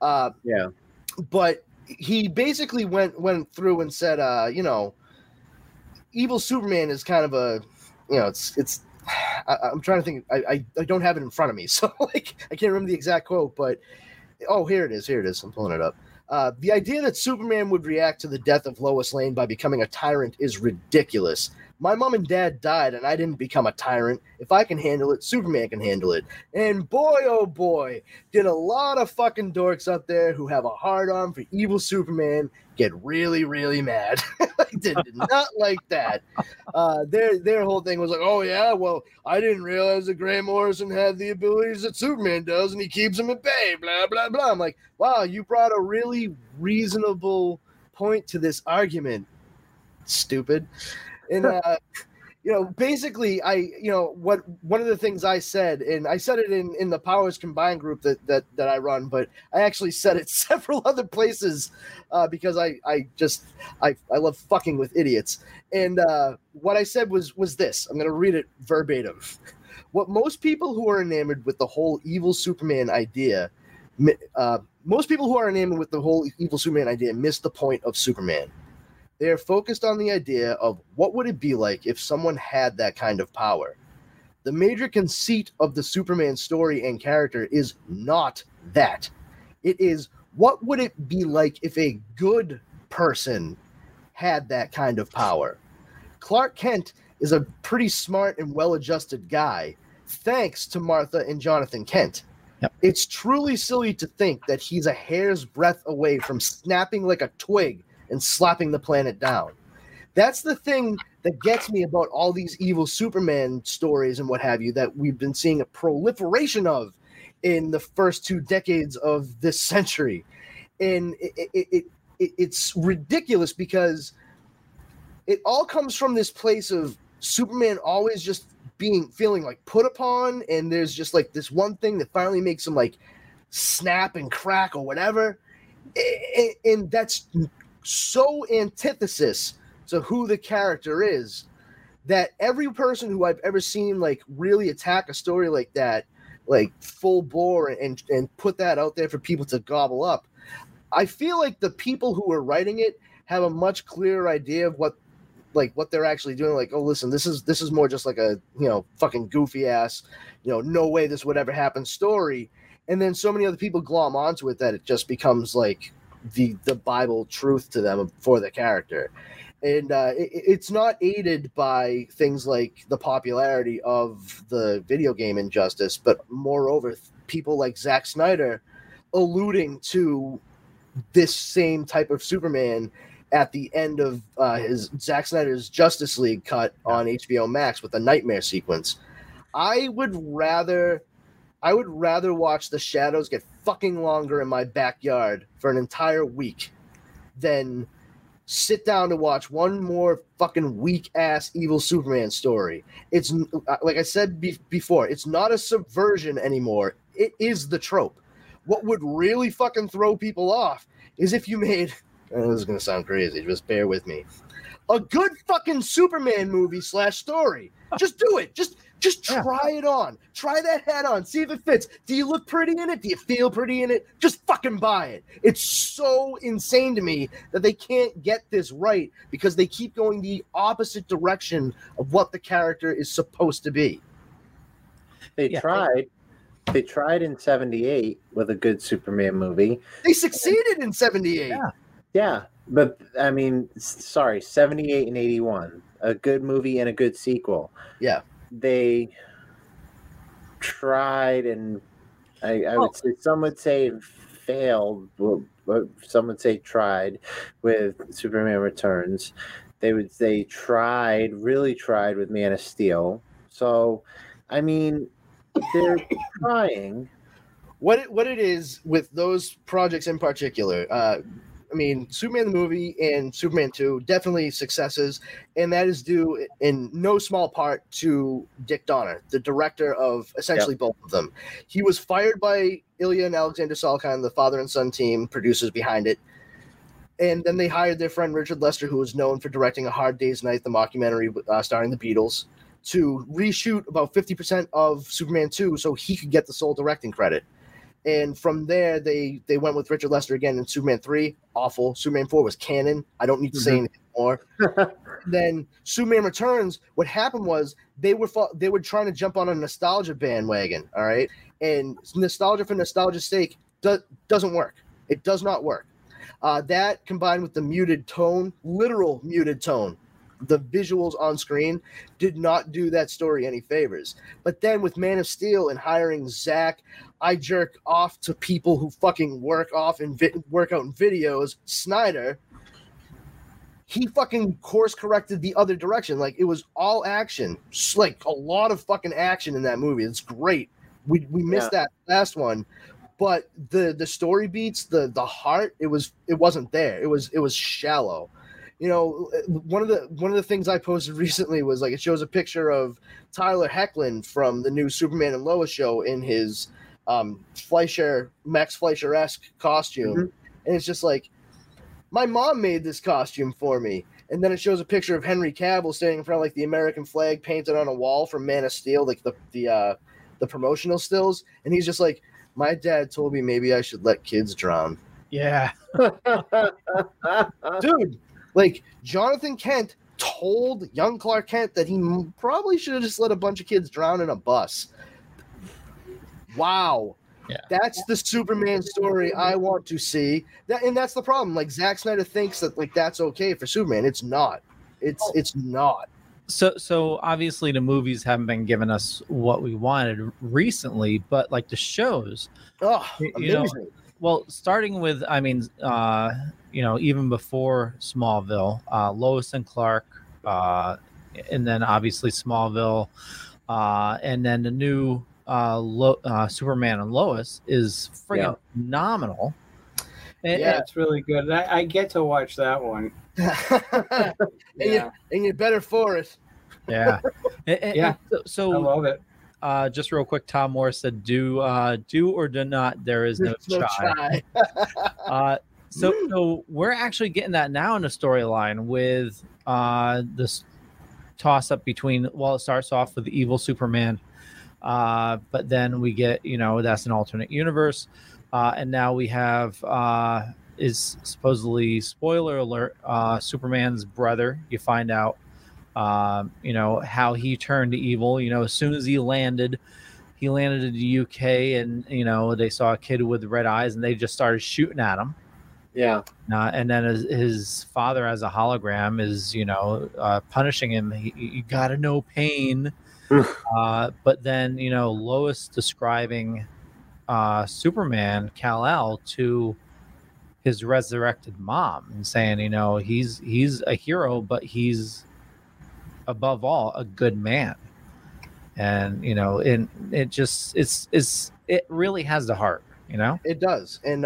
But he basically went through and said, evil Superman is kind of a, it's. I'm trying to think. I don't have it in front of me, so I can't remember the exact quote. But here it is. I'm pulling it up. The idea that Superman would react to the death of Lois Lane by becoming a tyrant is ridiculous. My mom and dad died, and I didn't become a tyrant. If I can handle it, Superman can handle it. And boy, oh boy, did a lot of fucking dorks out there who have a hard-on for evil Superman get really, really mad. I did not like that. Their whole thing was like, oh yeah, well, I didn't realize that Grant Morrison had the abilities that Superman does, and he keeps them at bay, blah, blah, blah. I'm like, wow, you brought a really reasonable point to this argument, stupid. And basically, one of the things I said, and I said it in the Powers Combined group that I run, but I actually said it several other places because I love fucking with idiots. And what I said was this. I'm going to read it verbatim. What most people who are enamored with the whole evil Superman idea, miss the point of Superman. They are focused on the idea of what would it be like if someone had that kind of power. The major conceit of the Superman story and character is not that. It is, what would it be like if a good person had that kind of power? Clark Kent is a pretty smart and well-adjusted guy, thanks to Martha and Jonathan Kent. Yep. It's truly silly to think that he's a hair's breadth away from snapping like a twig and slapping the planet down. That's the thing that gets me about all these evil Superman stories and what have you that we've been seeing a proliferation of in the first 2 decades of this century. And it's ridiculous because it all comes from this place of Superman always just feeling like put upon, and there's just like this one thing that finally makes him like snap and crack or whatever. And that's so antithesis to who the character is that every person who I've ever seen like really attack a story like that, like full bore and put that out there for people to gobble up, I feel like the people who are writing it have a much clearer idea of what they're actually doing. Like, oh, listen, this is more just like a, fucking goofy ass, no way this would ever happen story. And then so many other people glom onto it that it just becomes like the Bible truth to them for the character. And it's not aided by things like the popularity of the video game Injustice, but moreover, people like Zack Snyder alluding to this same type of Superman at the end of his Zack Snyder's Justice League cut on HBO Max with the nightmare sequence. I would rather watch the shadows get fucking longer in my backyard for an entire week than sit down to watch one more fucking weak-ass evil Superman story. It's, like I said before, it's not a subversion anymore. It is the trope. What would really fucking throw people off is if you made, and this is going to sound crazy, just bear with me, a good fucking Superman movie / story. Just do it. Just try it on. Try that hat on. See if it fits. Do you look pretty in it? Do you feel pretty in it? Just fucking buy it. It's so insane to me that they can't get this right because they keep going the opposite direction of what the character is supposed to be. They tried in 78 with a good Superman movie. They succeeded in 78. Yeah, but I mean, 78 and 81. A good movie and a good sequel. Yeah. They tried, and I would say, some would say failed, but some would say tried with Superman Returns. They really tried with Man of Steel. So, I mean, they're trying. What it is with those projects in particular, I mean, Superman the movie and Superman 2, definitely successes, and that is due in no small part to Dick Donner, the director of essentially both of them. He was fired by Ilya and Alexander Salkind, the father and son team, producers behind it, and then they hired their friend Richard Lester, who was known for directing A Hard Day's Night, the mockumentary starring the Beatles, to reshoot about 50% of Superman 2 so he could get the sole directing credit. And from there, they went with Richard Lester again in Superman 3, awful. Superman 4 was canon. I don't need to say anything more. Then Superman Returns, what happened was they were trying to jump on a nostalgia bandwagon, all right? And nostalgia for nostalgia's sake doesn't work. It does not work. That combined with the muted tone, literal muted tone, the visuals on screen did not do that story any favors. But then with Man of Steel and hiring Zach, I jerk off to people who fucking work out in videos, Snyder, he fucking course corrected the other direction. Like, it was all action, like a lot of fucking action in that movie. It's great. We missed that last one, but the story beats, the heart, it wasn't there. It was shallow. One of the things I posted recently was like, it shows a picture of Tyler Hoechlin from the new Superman and Lois show in his Max Fleischer-esque costume. And it's just like, my mom made this costume for me. And then it shows a picture of Henry Cavill standing in front of like the American flag painted on a wall from Man of Steel, like the promotional stills. And he's just like, my dad told me maybe I should let kids drown. Yeah. Dude, like, Jonathan Kent told young Clark Kent that he probably should have just let a bunch of kids drown in a bus. Wow. Yeah. That's the Superman story I want to see. And that's the problem. Like, Zack Snyder thinks that, like, that's okay for Superman. It's not. It's not. So obviously the movies haven't been giving us what we wanted recently, but like the shows, amazing. Well, starting with, I mean, even before Smallville, Lois and Clark, and then obviously Smallville, and then the new Superman and Lois is friggin' phenomenal. It's really good. I get to watch that one. And you're better for it. Yeah. So I love it. Just real quick, Tom Moore said, do or do not, there is no chai. So we're actually getting that now in the storyline with this toss up between, well, it starts off with the evil Superman, but then we get, that's an alternate universe. And now we have is supposedly, spoiler alert, Superman's brother. You find out how he turned to evil. As soon as he landed in the UK, and they saw a kid with red eyes, and they just started shooting at him. Yeah. And then his father, as a hologram, is punishing him. You gotta know pain. But then Lois describing Superman, Kal-El, to his resurrected mom, and saying he's a hero, but he's above all a good man. And and it just it really has the heart. It does. And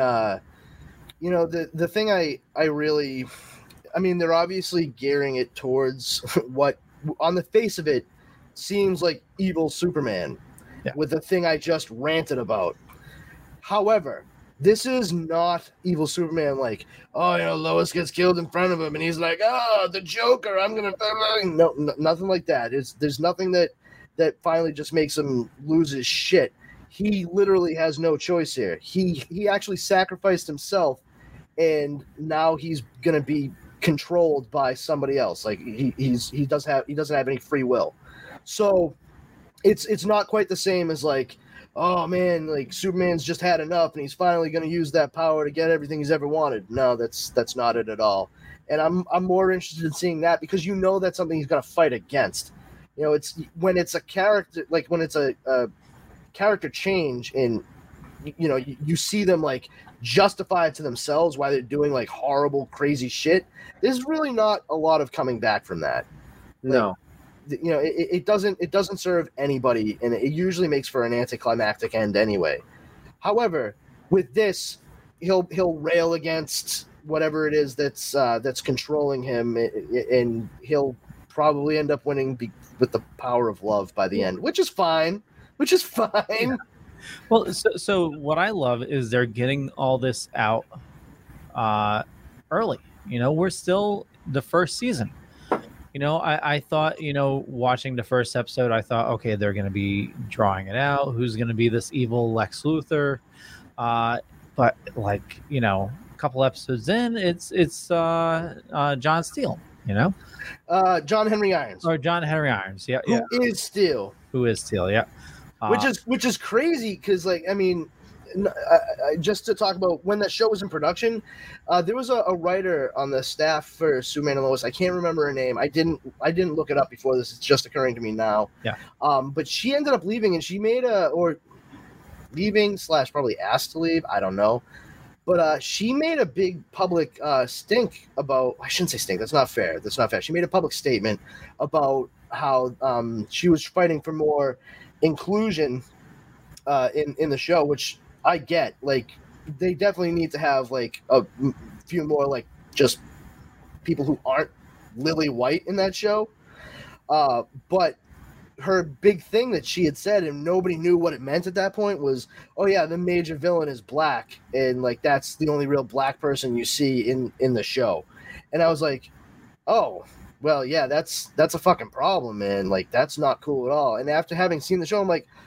the thing I really, they're obviously gearing it towards what on the face of it seems like evil Superman, with the thing I just ranted about. However, this is not evil Superman, like, Lois gets killed in front of him and he's like, the Joker, I'm gonna no, nothing like that. There's nothing that finally just makes him lose his shit. He literally has no choice here. He actually sacrificed himself, and now he's gonna be controlled by somebody else. Like he doesn't have any free will. So it's not quite the same as like, oh man, like Superman's just had enough and he's finally going to use that power to get everything he's ever wanted. No, that's not it at all. And I'm more interested in seeing that, because that's something he's going to fight against. It's when it's a character, like when it's a character change, and you see them like justify it to themselves why they're doing like horrible, crazy shit. There's really not a lot of coming back from that. No. It doesn't serve anybody, and it usually makes for an anticlimactic end anyway. However, with this, he'll rail against whatever it is that's controlling him, and he'll probably end up winning with the power of love by the end, which is fine. Yeah. Well, so what I love is they're getting all this out early. We're still the first season. I thought, watching the first episode, I thought, okay, they're going to be drawing it out. Who's going to be this evil Lex Luthor? But like, a couple episodes in, it's John Steele, John Henry Irons. Or John Henry Irons. Yeah. Who is Steele. Yeah. Which is crazy, because like, just to talk about when that show was in production, there was a writer on the staff for Superman and Lois. I can't remember her name. I didn't look it up before this. It's just occurring to me now. Yeah. But she ended up leaving, and she made leaving / probably asked to leave. I don't know. But she made a big public stink about. I shouldn't say stink. That's not fair. She made a public statement about how she was fighting for more inclusion in the show, which I get. Like, they definitely need to have like a few more like just people who aren't lily white in that show. But her big thing that she had said, and nobody knew what it meant at that point, was, oh yeah, the major villain is black, and like that's the only real black person you see in the show. And I was like, oh well, yeah, that's a fucking problem, man. Like, that's not cool at all. And after having seen the show, I'm like,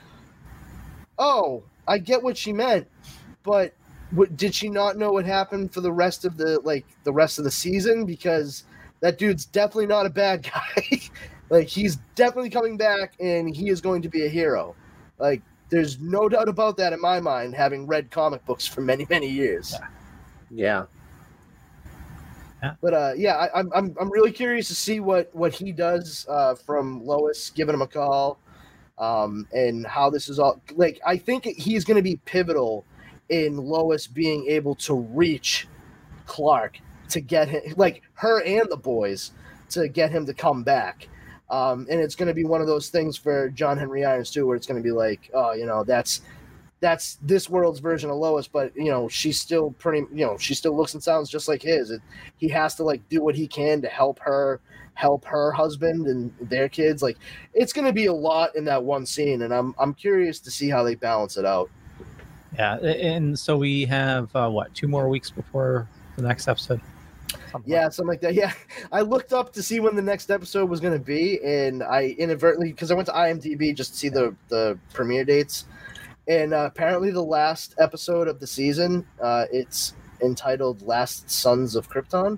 oh, I get what she meant, but did she not know what happened for the rest of the season? Because that dude's definitely not a bad guy. Like, he's definitely coming back, and he is going to be a hero. Like, there's no doubt about that in my mind, having read comic books for many, many years. Yeah. But I'm really curious to see what he does from Lois giving him a call, and how this is all like. I think he's going to be pivotal in Lois being able to reach Clark to get him, like her and the boys, to get him to come back. And it's going to be one of those things for John Henry Irons too, where it's going to be like, oh, that's this world's version of Lois, but she's still she still looks and sounds just like his. He has to like do what he can to help her husband and their kids. Like, it's going to be a lot in that one scene, and I'm curious to see how they balance it out. Yeah, and so we have 2 more weeks before the next episode. Something like that. Yeah, I looked up to see when the next episode was going to be, and I inadvertently, because I went to IMDb just to see the premiere dates. And apparently the last episode of the season, it's entitled Last Sons of Krypton.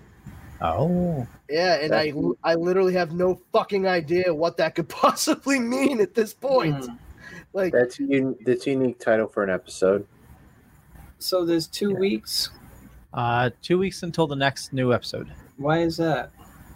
Oh. Yeah, and I literally have no fucking idea what that could possibly mean at this point. Like, that's a unique title for an episode. So there's 2 weeks? 2 weeks until the next new episode. Why is that?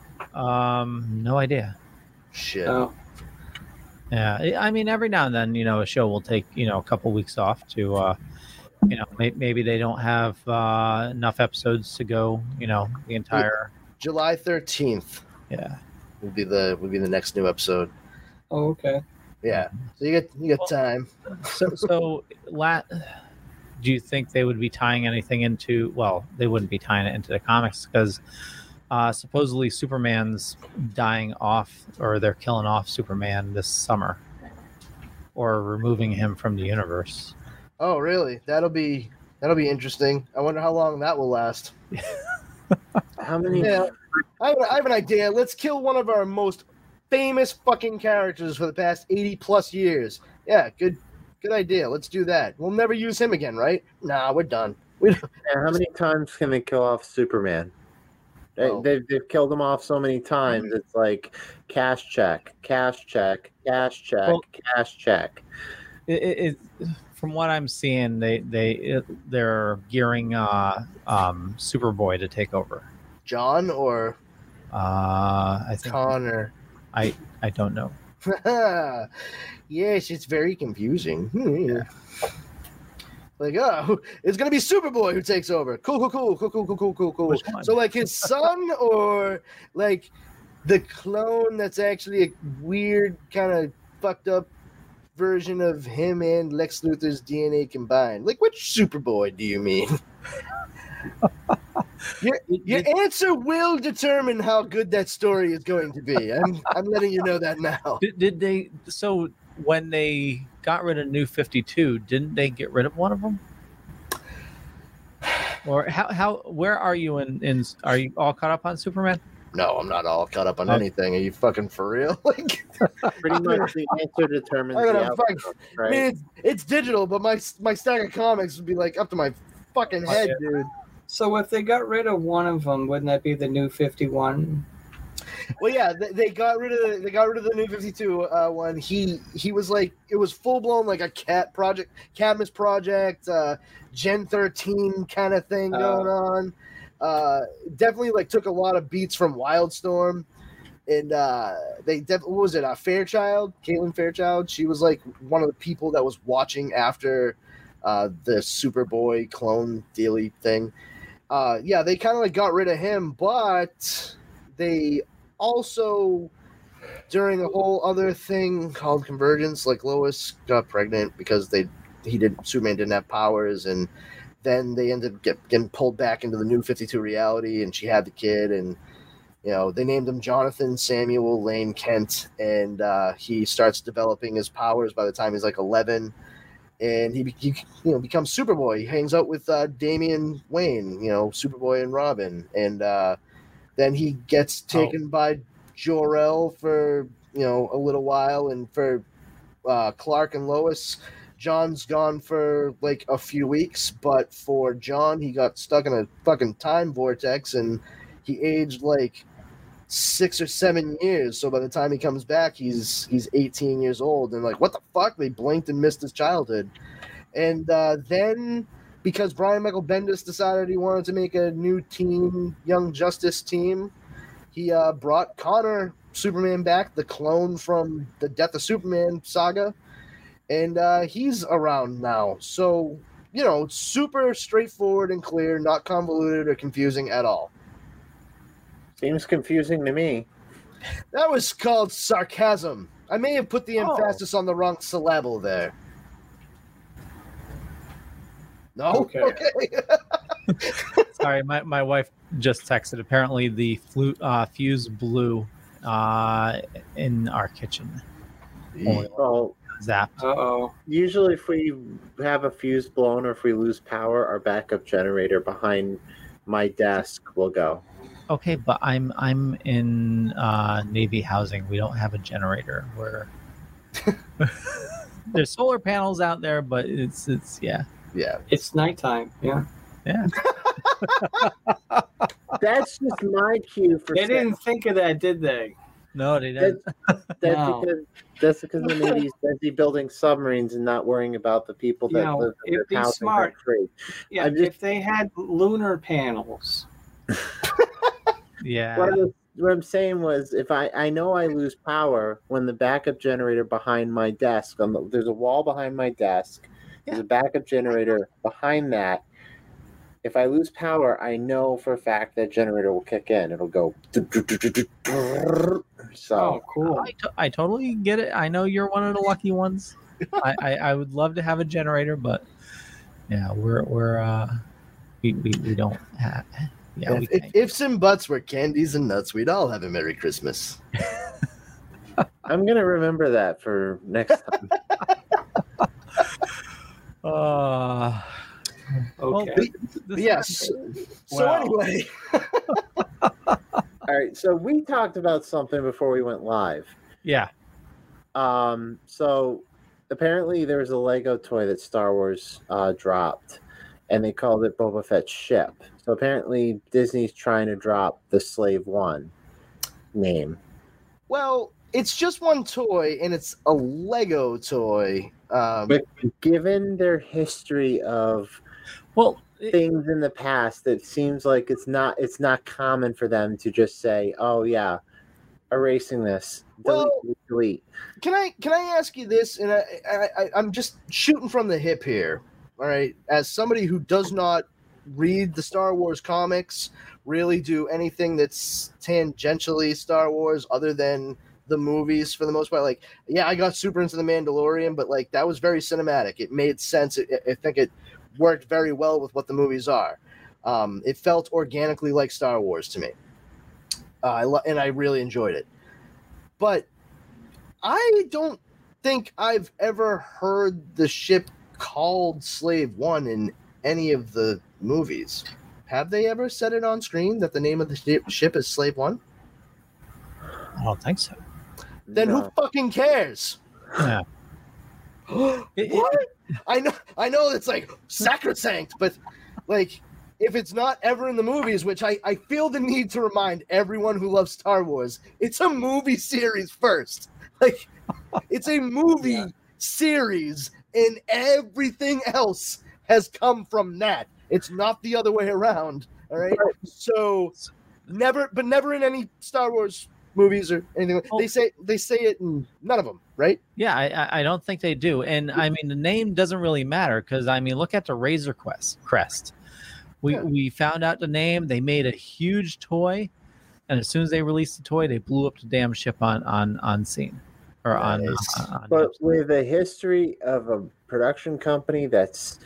No idea. Shit. Oh. Yeah, I mean, every now and then, a show will take, a couple weeks off to, maybe they don't have enough episodes to go, the entire. July 13th. Yeah, would be the next new episode. Oh, okay. Yeah, so you get time. So, do you think they would be tying anything into? Well, they wouldn't be tying it into the comics because. Supposedly Superman's dying off, or they're killing off Superman this summer, or removing him from the universe. Oh, really? That'll be interesting. I wonder how long that will last. How many? Yeah, I have an idea. Let's kill one of our most famous fucking characters for the past 80 plus years. Yeah, good idea. Let's do that. We'll never use him again, right? Nah, we're done. How many times can they kill off Superman? They've killed him off so many times. It's like cash check, cash check, cash check, cash check. From what I'm seeing, they're gearing Superboy to take over. John or I think Connor. I don't know. Yes, it's very confusing. Yeah. Like, oh, it's gonna be Superboy who takes over. Cool. So, like, his son, or like the clone that's actually a weird kind of fucked up version of him and Lex Luthor's DNA combined. Like, which Superboy do you mean? Your answer will determine how good that story is going to be. I'm letting you know that now. Did they? So when they got rid of New 52, didn't they get rid of one of them? Or where are you in are you all caught up on Superman? No, I'm not all caught up on anything. Are you fucking for real? Like, pretty much the answer determines the outcome, right? I mean, it's digital, but my stack of comics would be like up to my fucking head, dude. So if they got rid of one of them, wouldn't that be the New 51? Well, yeah, they got rid of the New 52 one. He was like, it was full blown like a Cadmus project, Gen 13 kind of thing going on. Definitely like took a lot of beats from Wildstorm, and what was it? Fairchild, Caitlin Fairchild. She was like one of the people that was watching after the Superboy clone dealy thing. Yeah, they kind of like got rid of him, but they also, during a whole other thing called Convergence, like Lois got pregnant because Superman didn't have powers, and then they ended up getting pulled back into the New 52 reality, and she had the kid, and they named him Jonathan Samuel Lane Kent, and he starts developing his powers by the time he's like 11, and he becomes Superboy. He hangs out with Damian Wayne, Superboy and Robin, and then he gets taken by Jor-El for a little while, and for Clark and Lois, John's gone for like a few weeks, but for John, he got stuck in a fucking time vortex, and he aged like 6 or 7 years. So by the time he comes back, he's 18 years old, and like, what the fuck? They blinked and missed his childhood. And then because Brian Michael Bendis decided he wanted to make a new team, Young Justice team, he brought Connor Superman back, the clone from the Death of Superman saga, and he's around now. So, you know, super straightforward and clear, not convoluted or confusing at all. Seems confusing to me. That was called sarcasm. I may have put the emphasis on the wrong syllable there. No? Okay. Sorry, my wife just texted. Apparently, the fuse blew in our kitchen. Well, zapped. Usually, if we have a fuse blown or if we lose power, our backup generator behind my desk will go. Okay, but I'm in Navy housing. We don't have a generator. There's solar panels out there, but it's yeah. It's nighttime. Yeah. That's just my cue for. They didn't think of that, did they? No, they didn't. That's because the Navy's busy building submarines and not worrying about the people that live in their it'd be housing smart. free. Yeah, if they had lunar panels. Yeah. What I'm saying was, if I know I lose power when the backup generator behind my desk, there's a wall behind my desk. There's a backup generator behind that. If I lose power, I know for a fact that generator will kick in. It'll go. So cool. I totally get it. I know you're one of the lucky ones. I would love to have a generator, but yeah, we don't have. Yeah, if ifs and buts were candies and nuts, we'd all have a Merry Christmas. I'm gonna remember that for next time. Okay. Yes. So anyway. All right. So we talked about something before we went live. Yeah. So apparently there was a Lego toy that Star Wars dropped, and they called it Boba Fett's ship. So apparently Disney's trying to drop the Slave One name. Well, it's just one toy, and it's a Lego toy. But given their history of things in the past, it seems like it's not common for them to just say, "Oh yeah, erasing this, delete." Can I ask you this? And I'm just shooting from the hip here. All right, as somebody who does not read the Star Wars comics, really do anything that's tangentially Star Wars other than the movies for the most part. Like, yeah, I got super into The Mandalorian, but like that was very cinematic. It made sense. I think it worked very well with what the movies are. It felt organically like Star Wars to me. And I really enjoyed it. But I don't think I've ever heard the ship called Slave One in any of the movies. Have they ever said it on screen that the name of the ship is Slave One? I don't think so. Then who fucking cares? Yeah. What? I know it's like sacrosanct, but like if it's not ever in the movies, which I feel the need to remind everyone who loves Star Wars, it's a movie series first. Like it's a movie series, and everything else has come from that. It's not the other way around. All right. So never in any Star Wars movies or anything. They say it in none of them, right? Yeah, I don't think they do. And I mean, the name doesn't really matter because I mean, look at the Razor crest. We found out the name. They made a huge toy, and as soon as they released the toy, they blew up the damn ship on scene or on. But with a history of a production company has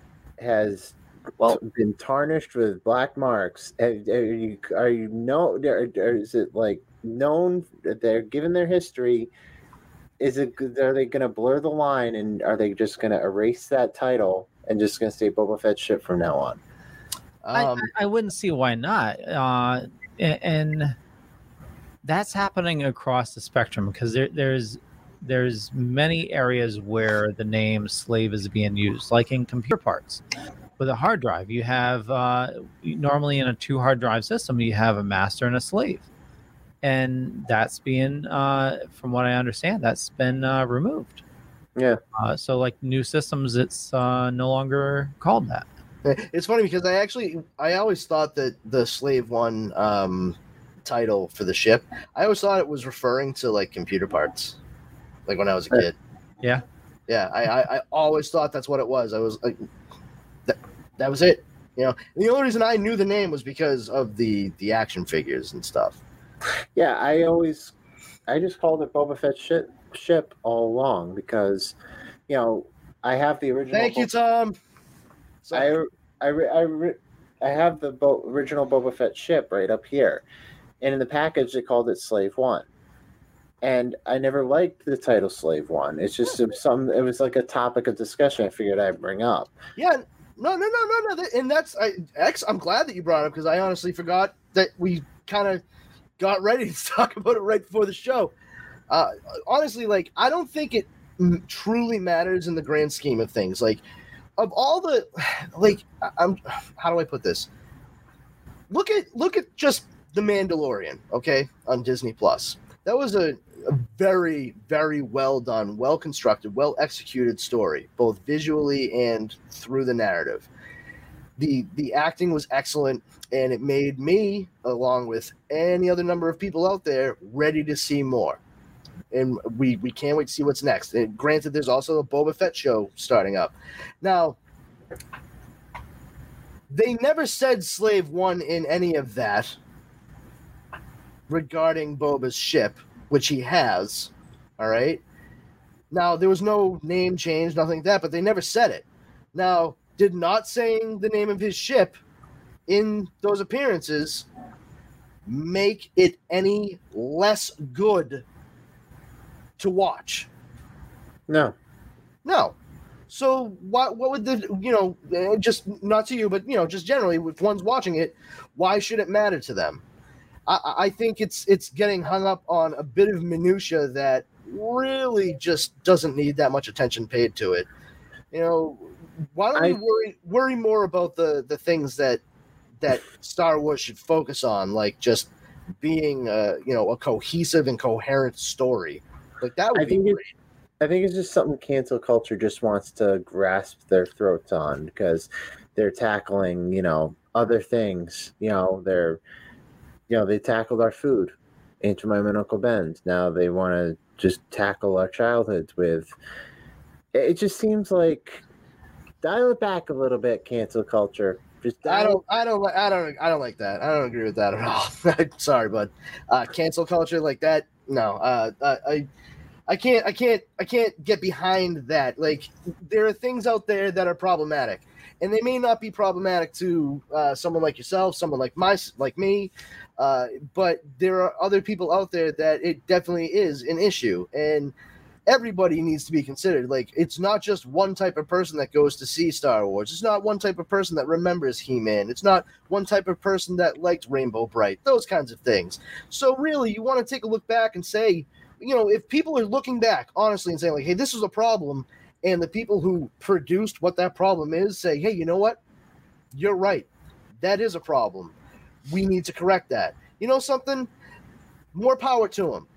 been tarnished with black marks, are you is it like known that they're given their history? Are they going to blur the line, and are they just going to erase that title and just going to say Boba Fett's ship from now on? I wouldn't see why not, and that's happening across the spectrum because there's many areas where the name slave is being used, like in computer parts. With a hard drive, you have normally in a 2 hard drive system, you have a master and a slave, and that's being, from what I understand, that's been removed. Yeah. So like new systems, it's no longer called that. It's funny because I always thought that the Slave One title for the ship, I always thought it was referring to like computer parts, like when I was a kid. Yeah. Yeah, I always thought that's what it was. I was like, that was it. You know, and the only reason I knew the name was because of the action figures and stuff. Yeah, I just called it Boba Fett ship all along because, you know, I have the original. Thank you, Tom. I have the original Boba Fett ship right up here, and in the package they called it Slave One, and I never liked the title Slave One. It's just it was like a topic of discussion I figured I'd bring up. Yeah, no, and that's I'm glad that you brought it up because I honestly forgot that we kind of got ready to talk about it right before the show. Honestly, like I don't think it truly matters in the grand scheme of things. Like of all the, like how do I put this? Look at just The Mandalorian, okay, on Disney Plus. That was a very, very well done, well constructed, well executed story, both visually and through the narrative. The acting was excellent, and it made me, along with any other number of people out there, ready to see more. And we can't wait to see what's next. And granted, there's also a Boba Fett show starting up. Now, they never said Slave One in any of that regarding Boba's ship, which he has. All right. Now, there was no name change, nothing like that, but they never said it. Now, did not saying the name of his ship in those appearances make it any less good to watch? No. So what would the, just not to you, but, just generally, if one's watching it, why should it matter to them? I think it's getting hung up on a bit of minutia that really just doesn't need that much attention paid to it. Why don't we worry more about the things that Star Wars should focus on, like just being a cohesive and coherent story. Like that would be great. I think it's just something cancel culture just wants to grasp their throats on because they're tackling, other things. They tackled our food, Aunt Jemima and Uncle Ben's. Now they want to just tackle our childhoods with. It just seems like dial it back a little bit, cancel culture. I don't like that. I don't agree with that at all. Sorry, bud. Cancel culture like that. No. I can't get behind that. Like there are things out there that are problematic, and they may not be problematic to someone like yourself, someone like me, but there are other people out there that it definitely is an issue, and everybody needs to be considered. Like it's not just one type of person that goes to see Star Wars. It's not one type of person that remembers He-Man. It's not one type of person that liked Rainbow Bright. Those kinds of things. So really, you want to take a look back and say, if people are looking back honestly and saying like, hey, this is a problem, and the people who produced what that problem is say, hey, you know what? You're right. That is a problem. We need to correct that. Something? More power to them.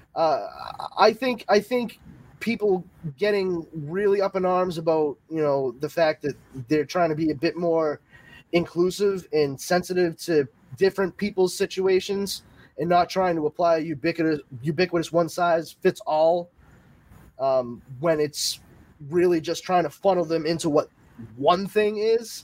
I think people getting really up in arms about, the fact that they're trying to be a bit more inclusive and sensitive to different people's situations and not trying to apply a ubiquitous one size fits all when it's really just trying to funnel them into what one thing is.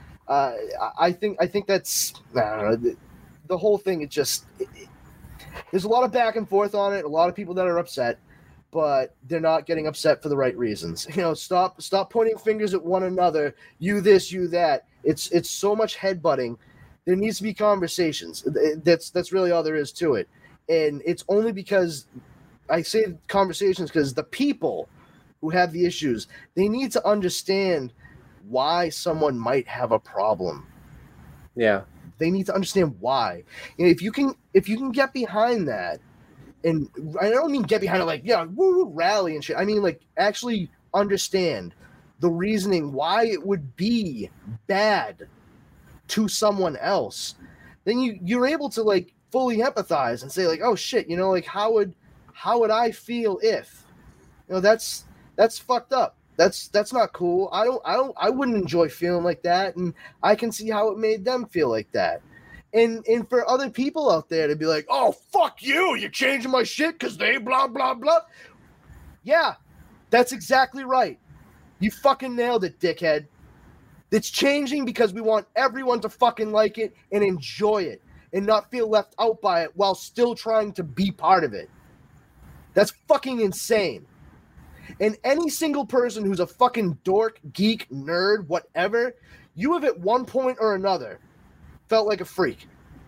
I think that's the whole thing. There's a lot of back and forth on it. A lot of people that are upset, but they're not getting upset for the right reasons. Stop pointing fingers at one another. You this, you that. It's so much headbutting. There needs to be conversations. That's really all there is to it. And it's only because I say conversations because the people who have the issues, they need to understand why someone might have a problem. Yeah. They need to understand why. If you can get behind that, and I don't mean get behind it like, woo, rally and shit. I mean like actually understand the reasoning why it would be bad to someone else, then you're able to like fully empathize and say like, oh shit, like how would I feel if, that's fucked up. That's not cool. I wouldn't enjoy feeling like that, and I can see how it made them feel like that. And for other people out there to be like, oh, fuck you, you're changing my shit because they blah, blah, blah. Yeah, that's exactly right. You fucking nailed it, dickhead. It's changing because we want everyone to fucking like it and enjoy it and not feel left out by it while still trying to be part of it. That's fucking insane. And any single person who's a fucking dork, geek, nerd, whatever, you have at one point or another felt like a freak.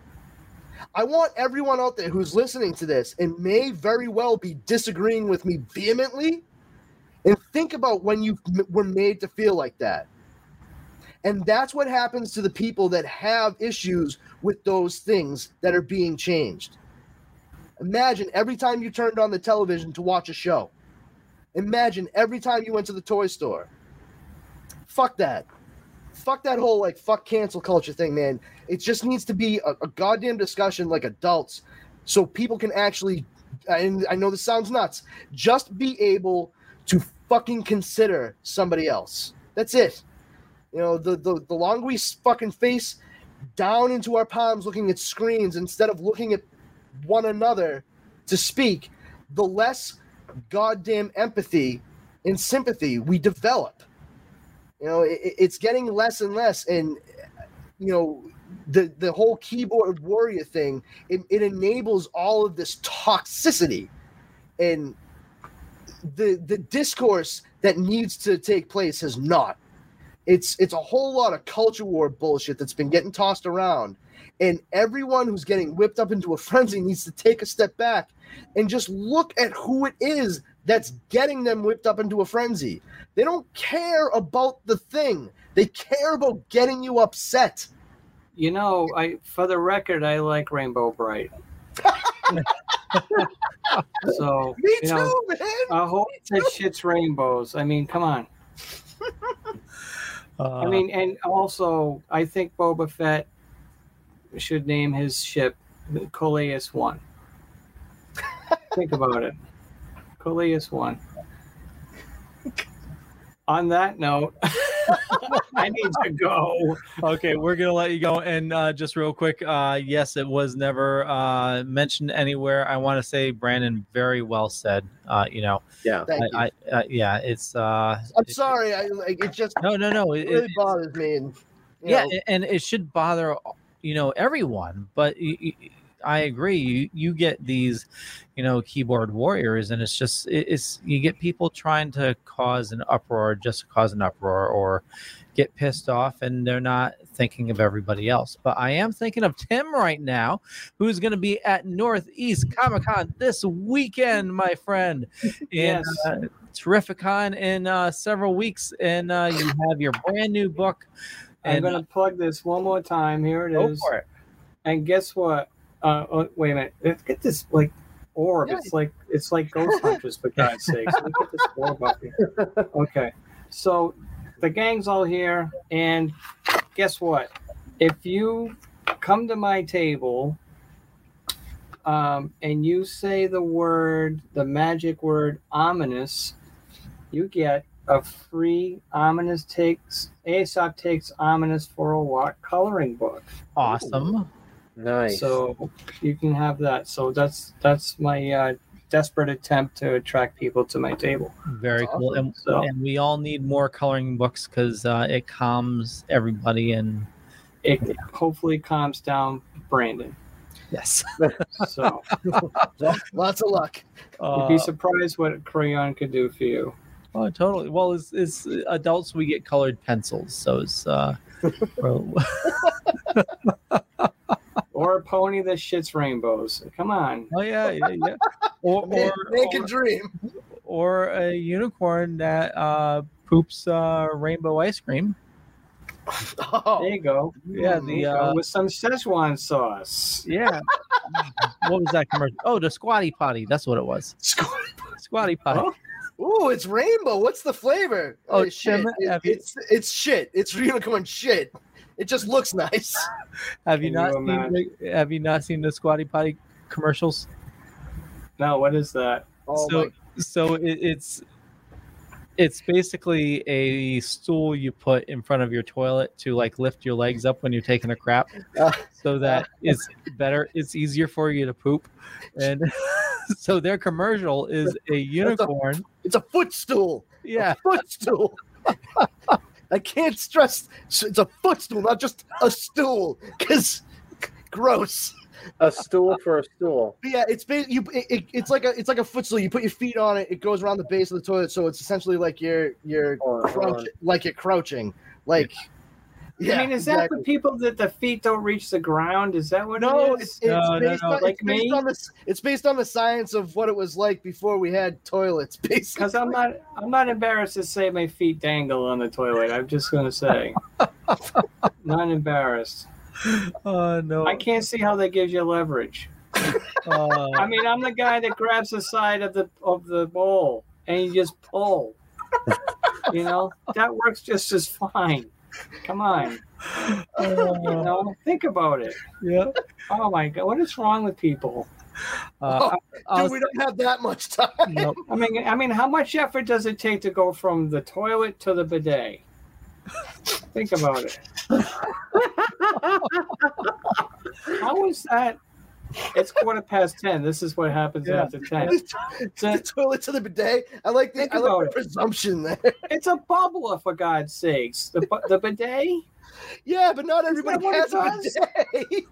I want everyone out there who's listening to this and may very well be disagreeing with me vehemently, and think about when you were made to feel like that. And that's what happens to the people that have issues with those things that are being changed. Imagine every time you turned on the television to watch a show. Imagine every time you went to the toy store. Fuck that. Fuck that whole, like, fuck cancel culture thing, man. It just needs to be a goddamn discussion like adults so people can actually, and I know this sounds nuts, just be able to fucking consider somebody else. That's it. You know, the longer we fucking face down into our palms looking at screens instead of looking at one another to speak, the less goddamn empathy and sympathy we develop. You know, it's getting less and less. And, you know, the whole keyboard warrior thing, it enables all of this toxicity. And the discourse that needs to take place has not. It's a whole lot of culture war bullshit that's been getting tossed around. And everyone who's getting whipped up into a frenzy needs to take a step back and just look at who it is that's getting them whipped up into a frenzy. They don't care about the thing. They care about getting you upset. You know, for the record, I like Rainbow Bright. So, Me too, know, man. I hope that shit's rainbows. I mean, come on. I mean, and also, I think Boba Fett should name his ship Coleus 1. Think about it. Coleus 1. On that note, I need to go. Okay, we're gonna let you go. And just real quick, yes, it was never mentioned anywhere. I want to say, Brandon, very well said. You know, yeah, yeah, it's. I'm sorry, it just no. It really bothers me, and yeah, and it should bother everyone. But I agree. You get these, keyboard warriors, and it's just it's you get people trying to cause an uproar just to cause an uproar, or get pissed off, and they're not thinking of everybody else. But I am thinking of Tim right now, who's going to be at Northeast Comic-Con this weekend, my friend. Yes. Terrificon in several weeks, and you have your brand new book. I'm going to plug this one more time. Here it is. Go for it. And guess what? Wait a minute. Let's get this orb. Yeah. It's like Ghost Hunters, for God's sake. So let's get this orb up here. Okay. So the gang's all here, and guess what? If you come to my table, and you say the magic word ominous, you get a free Aesop Takes Ominous for a Walk coloring book. Awesome. Nice. So you can have that. So that's my desperate attempt to attract people to my table. Very cool. And we all need more coloring books because it calms everybody, and it hopefully calms down Brandon. Yes. So lots of luck. You'd be surprised what a crayon could do for you. Oh, totally. Well, it's adults, we get colored pencils, so it's or a pony that shits rainbows. Come on. Oh yeah. Or make a dream. Or a unicorn that poops rainbow ice cream. Oh, there you go. Yeah, with some Szechuan sauce. Yeah. What was that commercial? Oh, the Squatty Potty. That's what it was. Squatty Potty. Oh. Ooh, it's rainbow. What's the flavor? Oh, shit. It's shit. It's unicorn shit. It just looks nice. Have you not seen the Squatty Potty commercials? No, what is that? Oh, so it's It's basically a stool you put in front of your toilet to like lift your legs up when you're taking a crap, so that it's better. It's easier for you to poop, and so their commercial is a unicorn. It's a footstool. Yeah, a footstool. I can't stress. It's a footstool, not just a stool. Because gross. A stool for a stool. But yeah, it's it's like a footstool. You put your feet on it. It goes around the base of the toilet, so it's essentially like you're crouching. Like, I mean, is that for people that the feet don't reach the ground? Is that what No, it is? It's based on the science of what it was like before we had toilets. Basically, Because I'm not embarrassed to say my feet dangle on the toilet. I'm just going to say, not embarrassed. Oh no! I can't see how that gives you leverage. I mean, I'm the guy that grabs the side of the bowl and you just pull. You know, that works just as fine. Come on. Think about it. Yeah. Oh my God, what is wrong with people? Dude, we don't have that much time. Nope. I mean, how much effort does it take to go from the toilet to the bidet? Think about it. How is that? It's 10:15. This is what happens after 10. The toilet to the bidet. I like the presumption there. It's a bubbler, for God's sakes. The bidet? Yeah, but not everybody has a bidet.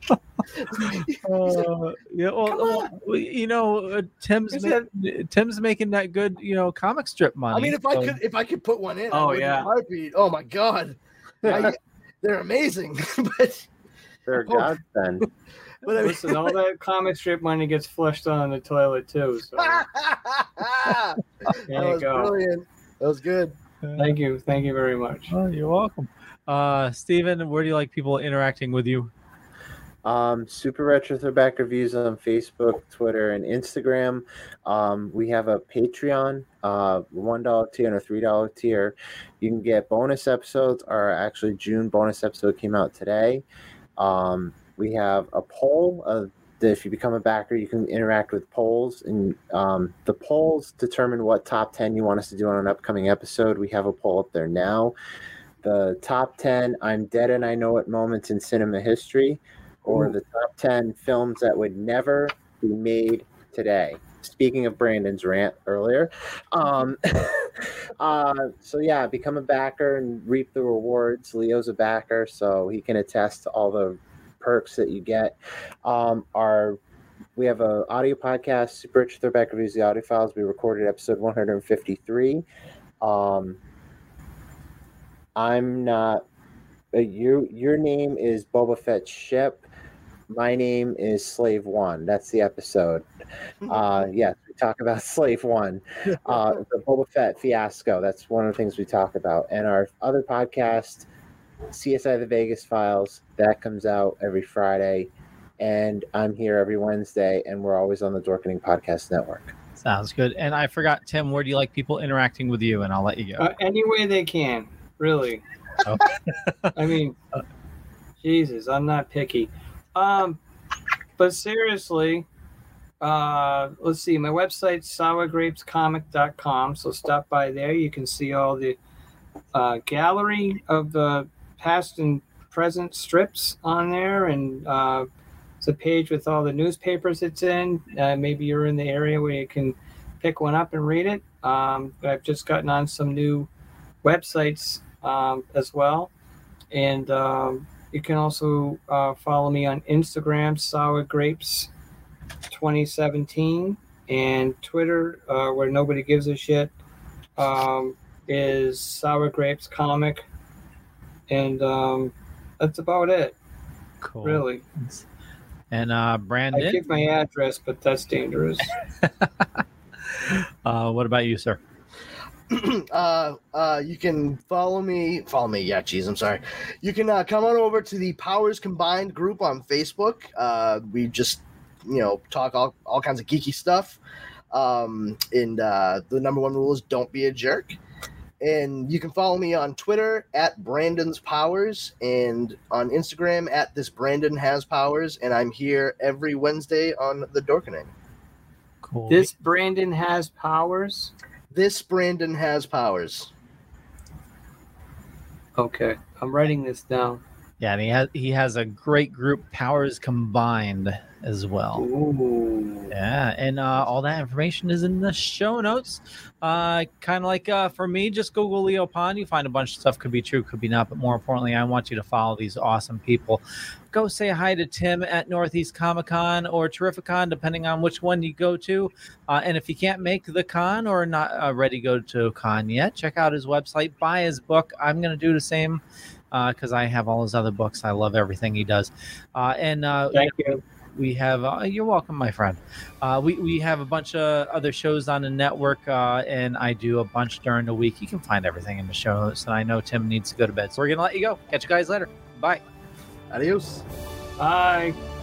Yeah, well, you know, Tim's making that good, you know, comic strip money. I mean, if I could put one in, oh I would yeah, in a heartbeat. Oh my God, they're amazing. But they're a godsend. But listen, all that comic strip money gets flushed on the toilet too. So there you go. Brilliant. That was good. Thank you very much. Oh, you're welcome. Steven, where do you like people interacting with you? Super Retro Throwback Reviews on Facebook, Twitter, and Instagram. We have a Patreon, $1 tier and a $3 tier. You can get bonus episodes. Our actually June bonus episode came out today. We have a poll that if you become a backer, you can interact with polls, and the polls determine what top 10 you want us to do on an upcoming episode. We have a poll up there now. The top 10 I'm dead and I know it moments in cinema history, or the top 10 films that would never be made today. Speaking of Brandon's rant earlier. So yeah, become a backer and reap the rewards. Leo's a backer, so he can attest to all the perks that you get. We have an audio podcast, Super Rich Throwback Reviews, the audio files. We recorded episode 153. I'm not. Your name is Boba Fett's ship. My name is Slave One. That's the episode. Yes, we talk about Slave One, the Boba Fett fiasco. That's one of the things we talk about. And our other podcast, CSI The Vegas Files, that comes out every Friday. And I'm here every Wednesday, and we're always on the Dorkening Podcast Network. Sounds good. And I forgot, Tim, where do you like people interacting with you? And I'll let you go. Any way they can, really. Oh. I mean, Jesus, I'm not picky. But seriously, let's see. My website's sourgrapescomic.com, so stop by there. You can see all the gallery of the past and present strips on there, and it's a page with all the newspapers it's in. Maybe you're in the area where you can pick one up and read it. I've just gotten on some new websites as well, and you can also follow me on Instagram, Sour Grapes 2017, and Twitter, where nobody gives a shit, is Sour Grapes Comic, and that's about it. Cool. Really. And Brandon, I give my address, but that's dangerous. What about you, sir? You can follow me. Yeah, geez, I'm sorry. You can come on over to the Powers Combined group on Facebook. We just, talk all kinds of geeky stuff. And the number one rule is don't be a jerk. And you can follow me on Twitter at Brandon's Powers, and on Instagram at This Brandon Has Powers. And I'm here every Wednesday on the Dorkening. Cool. This Brandon Has Powers. this Brandon has powers. Okay, I'm writing this down. Yeah, and he has a great group, Powers Combined, as well. Ooh. Yeah, and all that information is in the show notes. Kind of like for me, just Google Leo Pond. You find a bunch of stuff. Could be true, could be not. But more importantly, I want you to follow these awesome people. Go say hi to Tim at Northeast Comic Con or Terrificon, depending on which one you go to. And if you can't make the con or not ready to go to a con yet, check out his website, buy his book. I'm going to do the same because I have all his other books. I love everything he does. Thank you. We have, you're welcome, my friend. We have a bunch of other shows on the network, and I do a bunch during the week. You can find everything in the show notes. And I know Tim needs to go to bed, so we're going to let you go. Catch you guys later. Bye. Adios. Bye.